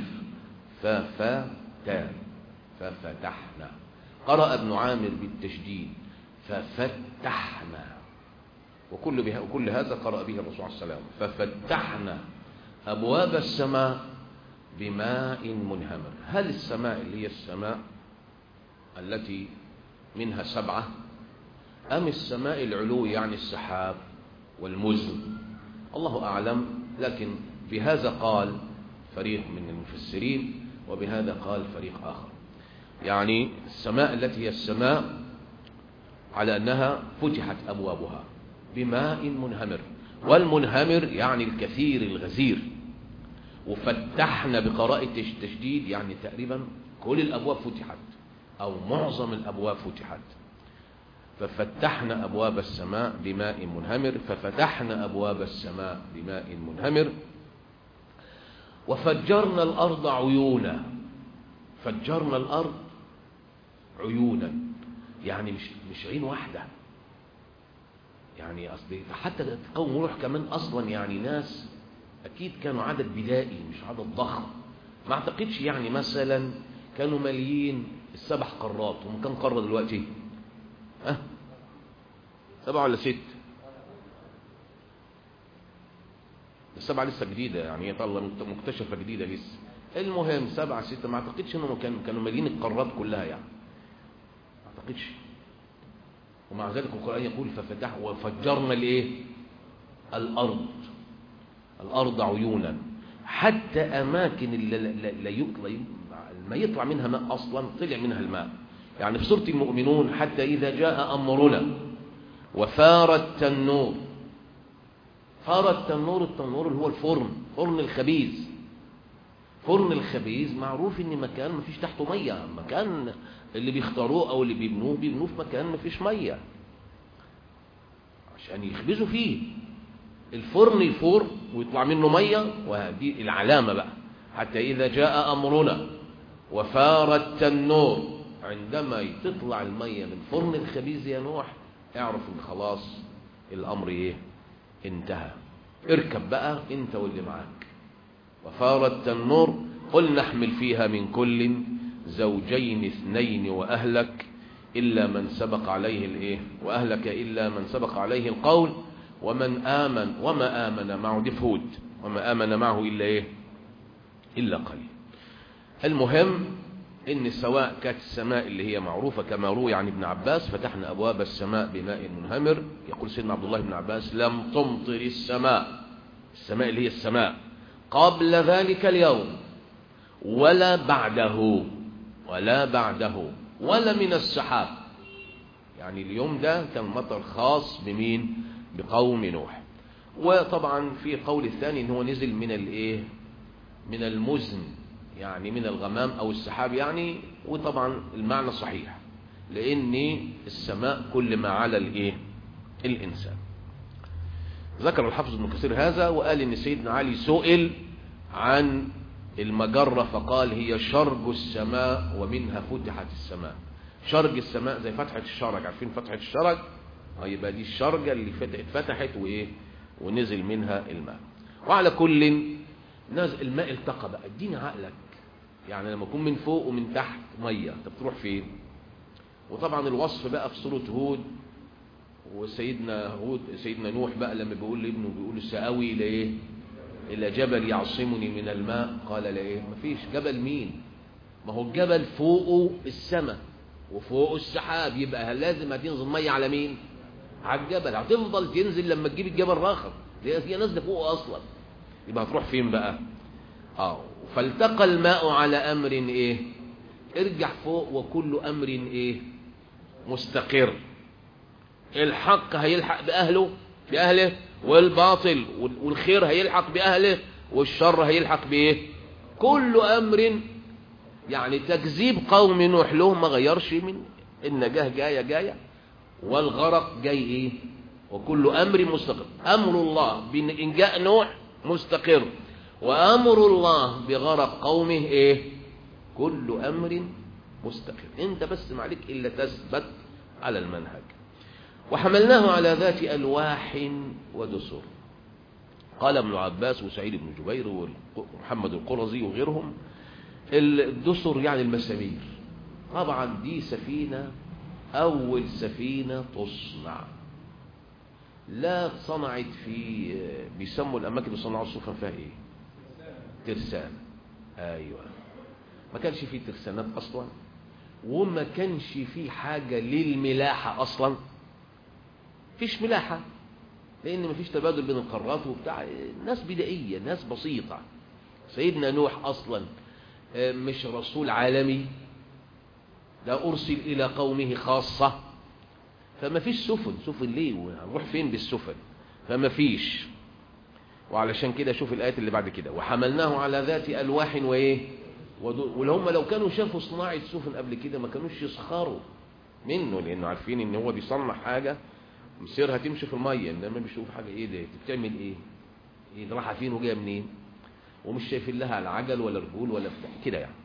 ففتح ففتحنا. قرأ ابن عامر بالتشديد ففتحنا، وكل, بها وكل هذا قرأ به الرسول عليه السلام. ففتحنا أبواب السماء بماء منهمر. هل السماء اللي هي السماء التي منها سبعة، أم السماء العلو يعني السحاب والمزن؟ الله أعلم، لكن بهذا قال فريق من المفسرين وبهذا قال فريق آخر. يعني السماء التي هي السماء على أنها فتحت أبوابها بماء منهمر، والمنهمر يعني الكثير الغزير، وفتحنا بقراءة التشديد يعني تقريبا كل الأبواب فتحت أو معظم الأبواب فتحت. ففتحنا أبواب السماء بماء منهمر. ففتحنا أبواب السماء بماء منهمر وفجرنا الأرض عيونا. فجرنا الأرض عيونا يعني مش مش عين واحدة، يعني أصل حتى قوم نوح كمان أصلا يعني ناس أكيد كانوا عدد بدائي مش عدد ضخم. ما أعتقدش يعني مثلا كانوا ماليين السبع قارات. هم كم قارة دلوقتي؟ ها؟ سبعة ولا ست؟ السبعة لسه جديدة، يعني هي طالة مكتشفة جديدة لسه. المهم سبعة ستة، ما أعتقدش إنهم كانوا كانوا ماليين القارات كلها يعني. ما أعتقدش. ومع ذلك القرآن يقول ففتح وفجرنا الإيه؟ الأرض. الأرض عيونا، حتى أماكن اللي لا يطلع ما يطلع منها ماء أصلا طلع منها الماء. يعني في سورة المؤمنون حتى إذا جاء أمرنا وفار التنور. فار التنور، التنور اللي هو الفرن، فرن الخبيز. فرن الخبيز معروف إن مكان ما فيش تحته مية، مكان اللي بيختاروه أو اللي بيبنوه بيبنوه في مكان ما فيش مية عشان يخبزوا فيه. الفرن يفور ويطلع منه مية، وهذه العلامة بقى حتى إذا جاء أمرنا وفار التنور. عندما تطلع المية من فرن الخبيز يا نوح اعرف ان خلاص الأمر ايه؟ انتهى. اركب بقى انت واللي معاك. وفار التنور قل نحمل فيها من كل زوجين اثنين وأهلك إلا من سبق عليه الايه وأهلك إلا من سبق عليه القول ومن آمن وما آمن معه. دي في هود. وما آمن معه إلا إيه؟ إلا قليل. المهم إن سواء كانت السماء اللي هي معروفة كما روي عن ابن عباس فتحنا أبواب السماء بماء منهمر. يقول سيدنا عبد الله بن عباس لم تمطر السماء، السماء اللي هي السماء، قبل ذلك اليوم ولا بعده ولا بعده ولا من السحاب. يعني اليوم ده كان مطر خاص بمين؟ بقوم نوح. وطبعا في قول الثاني ان هو نزل من الايه؟ من المزن، يعني من الغمام او السحاب يعني. وطبعا المعنى صحيح لان السماء كل ما على الايه؟ الانسان. ذكر الحافظ ابن كثير هذا وقال ان سيدنا علي سئل عن المجرة فقال هي شرج السماء ومنها فتحت السماء. شرج السماء زي فتحة الشرج، عارفين فتحة الشرج؟ يبقى دي الشرجة اللي اتفتحت وايه؟ ونزل منها الماء. وعلى كل نازل الماء التقى بقى. اديني عقلك، يعني لما يكون من فوق ومن تحت ميه انت بتروح فين؟ وطبعا الوصف بقى في سورة هود، وسيدنا هود سيدنا نوح بقى لما بيقول لابنه بيقول سآوي الى ايه؟ الى جبل يعصمني من الماء قال لا ايه؟ مفيش جبل. مين؟ ما هو الجبل فوقه السماء وفوقه السحاب، يبقى لازم هتنزل ميه على مين؟ على الجبل. هتفضل تنزل لما تجيب الجبل راخر، هي نازله فوقه اصلا. يبقى هتروح فين بقى؟ اه فالتقى الماء على امر ايه؟ ارجع فوق وكل امر ايه؟ مستقر. الحق هيلحق باهله باهله والباطل والخير هيلحق باهله والشر هيلحق بايه؟ كل امر. يعني تكذيب قوم نوح له ما غيرش من النجاه جايه جايه والغرق جاي ايه؟ وكل امر مستقر. امر الله بإنجاء نوح مستقر، وامر الله بغرق قومه ايه؟ كل امر مستقر. انت بس ما عليك الا تثبت على المنهج. وحملناه على ذات ألواح ودسر. قال ابن عباس وسعيد بن جبير ومحمد القرظي وغيرهم الدسر يعني المسامير. طبعا دي سفينة أول سفينة تصنع، لا صنعت في بيسموا الأماكن اللي صنعوا السفن فيها إيه؟ ترسان. أيوة، ما كانش فيه ترسانات أصلا، وما كانش فيه حاجة للملاحة أصلا. فيش ملاحة لأن ما فيش تبادل بين القارات وبتاع، ناس بدائية، ناس بسيطة. سيدنا نوح أصلا مش رسول عالمي، لا أرسل إلى قومه خاصة، فما فيش سفن. سفن ليه؟ ونروح فين بالسفن؟ فما فيش. وعلشان كده شوف الآيات اللي بعد كده، وحملناه على ذات ألواح وإيه، ولهم لو كانوا شافوا صناعة سفن قبل كده ما كانوش يسخروا منه، لأنه عارفين إن هو بيصنع حاجة مصيرها تمشي في المية. إنما بيشوف حاجة إيه ده، بتعمل إيه؟ إيه ده، رايحة فين وجاية منين؟ ومش شايفين لها العجل ولا رجول ولا بتاع كده يعني.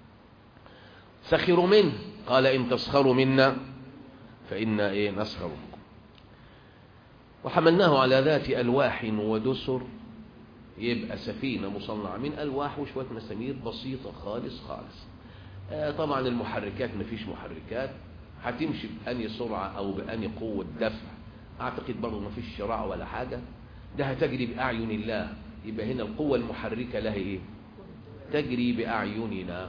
سخروا منه، قال إن تسخروا منا فإنا إيه نسخر منكم. وحملناه على ذات ألواح ودسر، يبقى سفينة مصنعة من ألواح وشوية مسامير بسيطة خالص خالص. آه طبعا المحركات مفيش محركات، هتمشي بأني سرعة أو بأني قوة دفع أعتقد برضو مفيش شراع ولا حاجة، ده هتجري بأعين الله. يبقى هنا القوة المحركة لها إيه؟ تجري بأعيننا،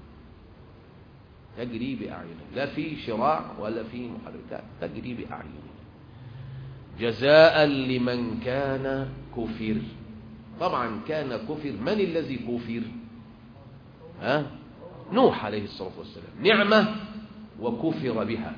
تجري بأعيننا، لا في شراع ولا في محركات، تجري بأعيننا. جزاء لمن كان كفر. طبعا كان كفر، من الذي كفر؟ ها؟ نوح عليه الصلاة والسلام، نعمة وكفر بها.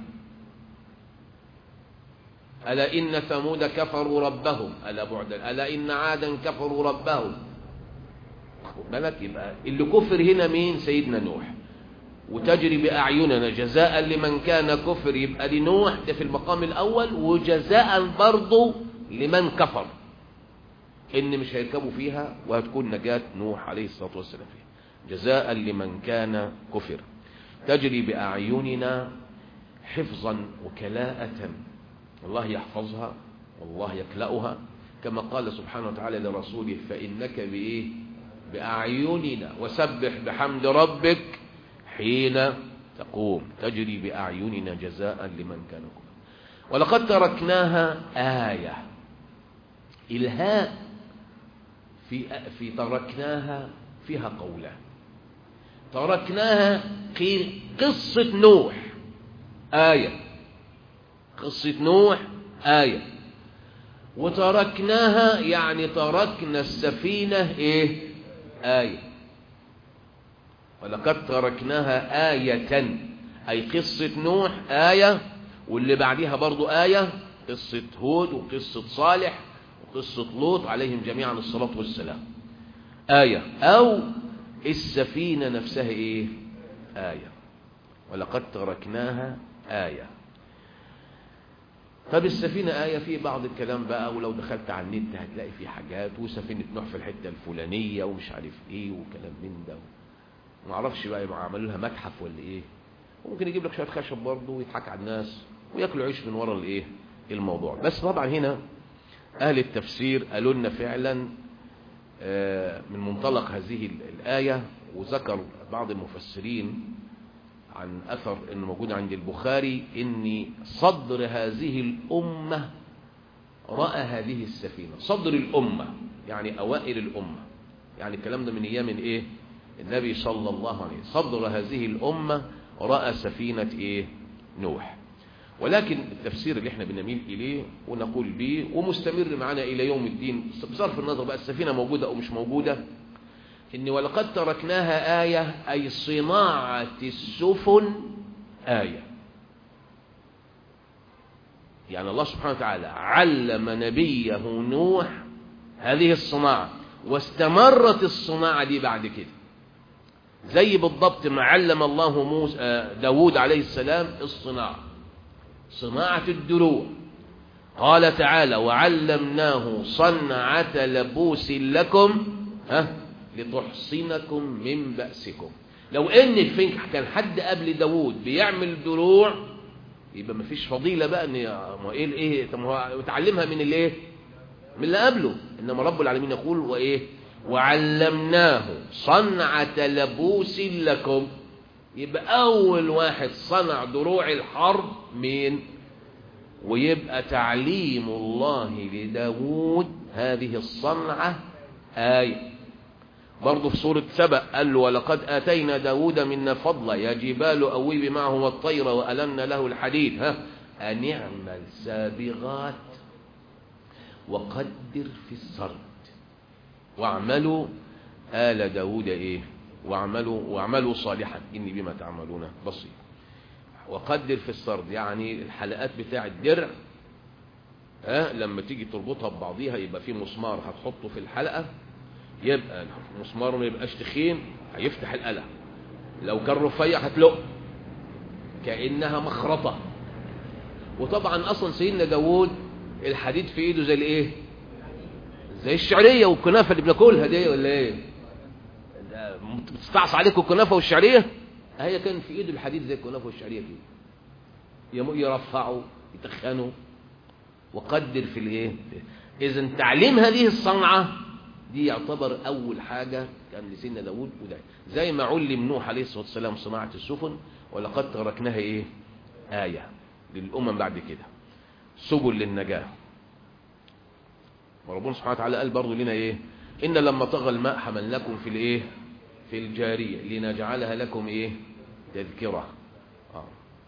ألا إن ثمود كفروا ربهم ألا بعدا، ألا إن عادا كفروا ربهم. بالك يبقى اللي كفر هنا مين؟ سيدنا نوح. وتجري بأعيننا جزاء لمن كان كفر، يبقى لنوح ده في المقام الأول، وجزاء برضو لمن كفر إن مش هيركبوا فيها وهتكون نجاة نوح عليه الصلاة والسلام فيها. جزاء لمن كان كفر. تجري بأعيننا حفظا وكلاءة، الله يحفظها والله يكلأها، كما قال سبحانه وتعالى لرسوله فإنك بإيه؟ بأعيننا وسبح بحمد ربك حين تقوم. تجري بأعيننا جزاء لمن كان كفر. ولقد تركناها آية. الهاء في في تركناها فيها قولان. تركناها قيل قصة نوح آية، قصة نوح آية. وتركناها يعني تركنا السفينة إيه؟ آية. ولقد تركناها آية أي قصة نوح آية، واللي بعدها برضو آية، قصة هود وقصة صالح وقصة لوط عليهم جميعا الصلاة والسلام آية، أو السفينة نفسها إيه؟ آية. ولقد تركناها آية. طب السفينة آية في بعض الكلام بقى، ولو دخلت على النت هتلاقي في حاجات، وسفينة نوح في الحتة الفلانية ومش عارف إيه وكلام من ده، ما اعرفش بقى يبقى عملوا لها متحف ولا إيه. وممكن يجيب لك شوية خشب برضه ويضحك على الناس وياكلوا عيش من ورا الإيه الموضوع. بس طبعا هنا أهل التفسير قالوا لنا فعلا من منطلق هذه الآية، وذكر بعض المفسرين عن أثر إنه موجود عند البخاري إن صدر هذه الأمة رأى هذه السفينة. صدر الأمة يعني أوائل الأمة، يعني الكلام ده من أيام الإيه النبي صلى الله عليه وسلم. صدر هذه الأمة رأى سفينة إيه نوح. ولكن التفسير اللي احنا بنميل إليه ونقول به ومستمر معنا إلى يوم الدين بصرف النظر بقى السفينة موجودة أو مش موجودة، إن ولقد تركناها آية أي صناعة السفن آية. يعني الله سبحانه وتعالى علم نبيه نوح هذه الصناعة، واستمرت الصناعة دي بعد كده، زي بالضبط ما علم الله موسى داود عليه السلام الصناعة، صناعة الدروع. قال تعالى وعلمناه صنعة لبوس لكم ها لتحصنكم من بأسكم. لو ان فين كان حد قبل داوود بيعمل دروع يبقى مفيش فضيلة بقى ان ما ايه الايه طب هو متعلمها من الايه من اللي قبله. انما رب العالمين يقول وايه وعلمناه صنعة لبوس لكم. يبقى اول واحد صنع دروع الحرب مين؟ ويبقى تعليم الله لداود هذه الصنعة آية. برضه في سورة سبأ قال له ولقد آتينا داود منا فضلا يا جبال أوبي معه والطير وألنا له الحديد ها أن اعمل سابغات وقدر في السرد واعملوا آل داود إيه واعملوا واعملوا صالحا إني بما تعملون بصير. وقدر في السرد يعني الحلقات بتاع الدرع ها لما تيجي تربطها ببعضيها يبقى في مسمار هتحطه في الحلقة، يبقى المسمار ما يبقاش تخين هيفتح القلع، لو كان رفيع هتلق كأنها مخرطة. وطبعا اصلا سيدنا داوود الحديد في ايده زي الايه زي الشعرية والكنافة اللي بناكلها دي ولا ايه بتستعص عليكم الكنافة والشعرية هي كان في ايده الحديد زي الكنافة والشعرية كده يرفعوا يتخنوا. وقدر في الايه اذا تعليم هذه الصنعة دي يعتبر أول حاجة كان لسيدنا داود. وده زي ما علم نوح عليه الصلاة والسلام صناعة السفن ولقد تركناها إيه آية للأمم بعد كده سبل للنجاة. وربنا سبحانه وتعالى قال برضو لنا إيه إن لما طغى الماء حملناكم في الإيه في الجارية لنجعلها لكم إيه تذكرة. آه.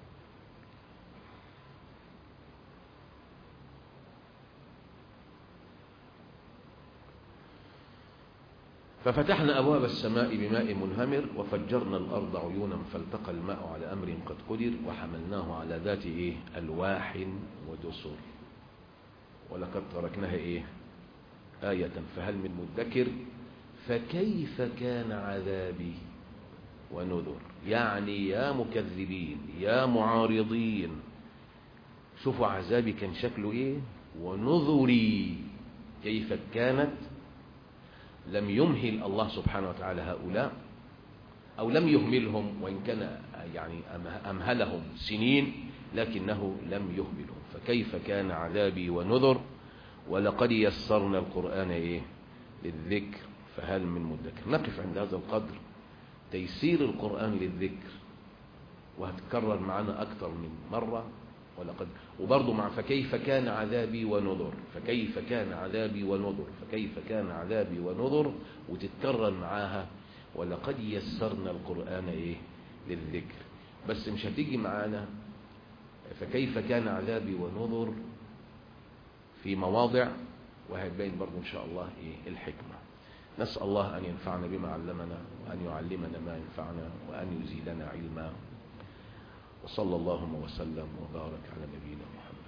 ففتحنا أبواب السماء بماء منهمر وفجرنا الأرض عيونا فالتقى الماء على أمر قد قدر وحملناه على ذات إيه ألواح ودسر ولقد تركناها إيه آية فهل من مدكر فكيف كان عذابي ونذر. يعني يا مكذبين يا معارضين شوفوا عذابي كان شكله إيه ونذري كيف كانت. لم يمهل الله سبحانه وتعالى هؤلاء أو لم يهملهم وإن كان يعني أمهلهم سنين لكنه لم يهملهم. فكيف كان عذابي ونذر ولقد يسرنا القرآن إيه للذكر فهل من مدكر. نقف عند هذا القدر. تيسير القرآن للذكر وهتكرر معنا أكثر من مرة ولقد وبرضه مع فكيف كان عذابي ونذر فكيف كان عذابي ونذر فكيف كان عذابي ونذر وتتكرر معاها ولقد يسرنا القرآن إيه للذكر. بس مش هتيجي معانا فكيف كان عذابي ونذر في مواضع وهتبين برضه إن شاء الله إيه الحكمة. نسأل الله أن ينفعنا بما علمنا وأن يعلمنا ما ينفعنا وأن يزيدنا علما وصلى الله وسلم وبارك على نبينا محمد.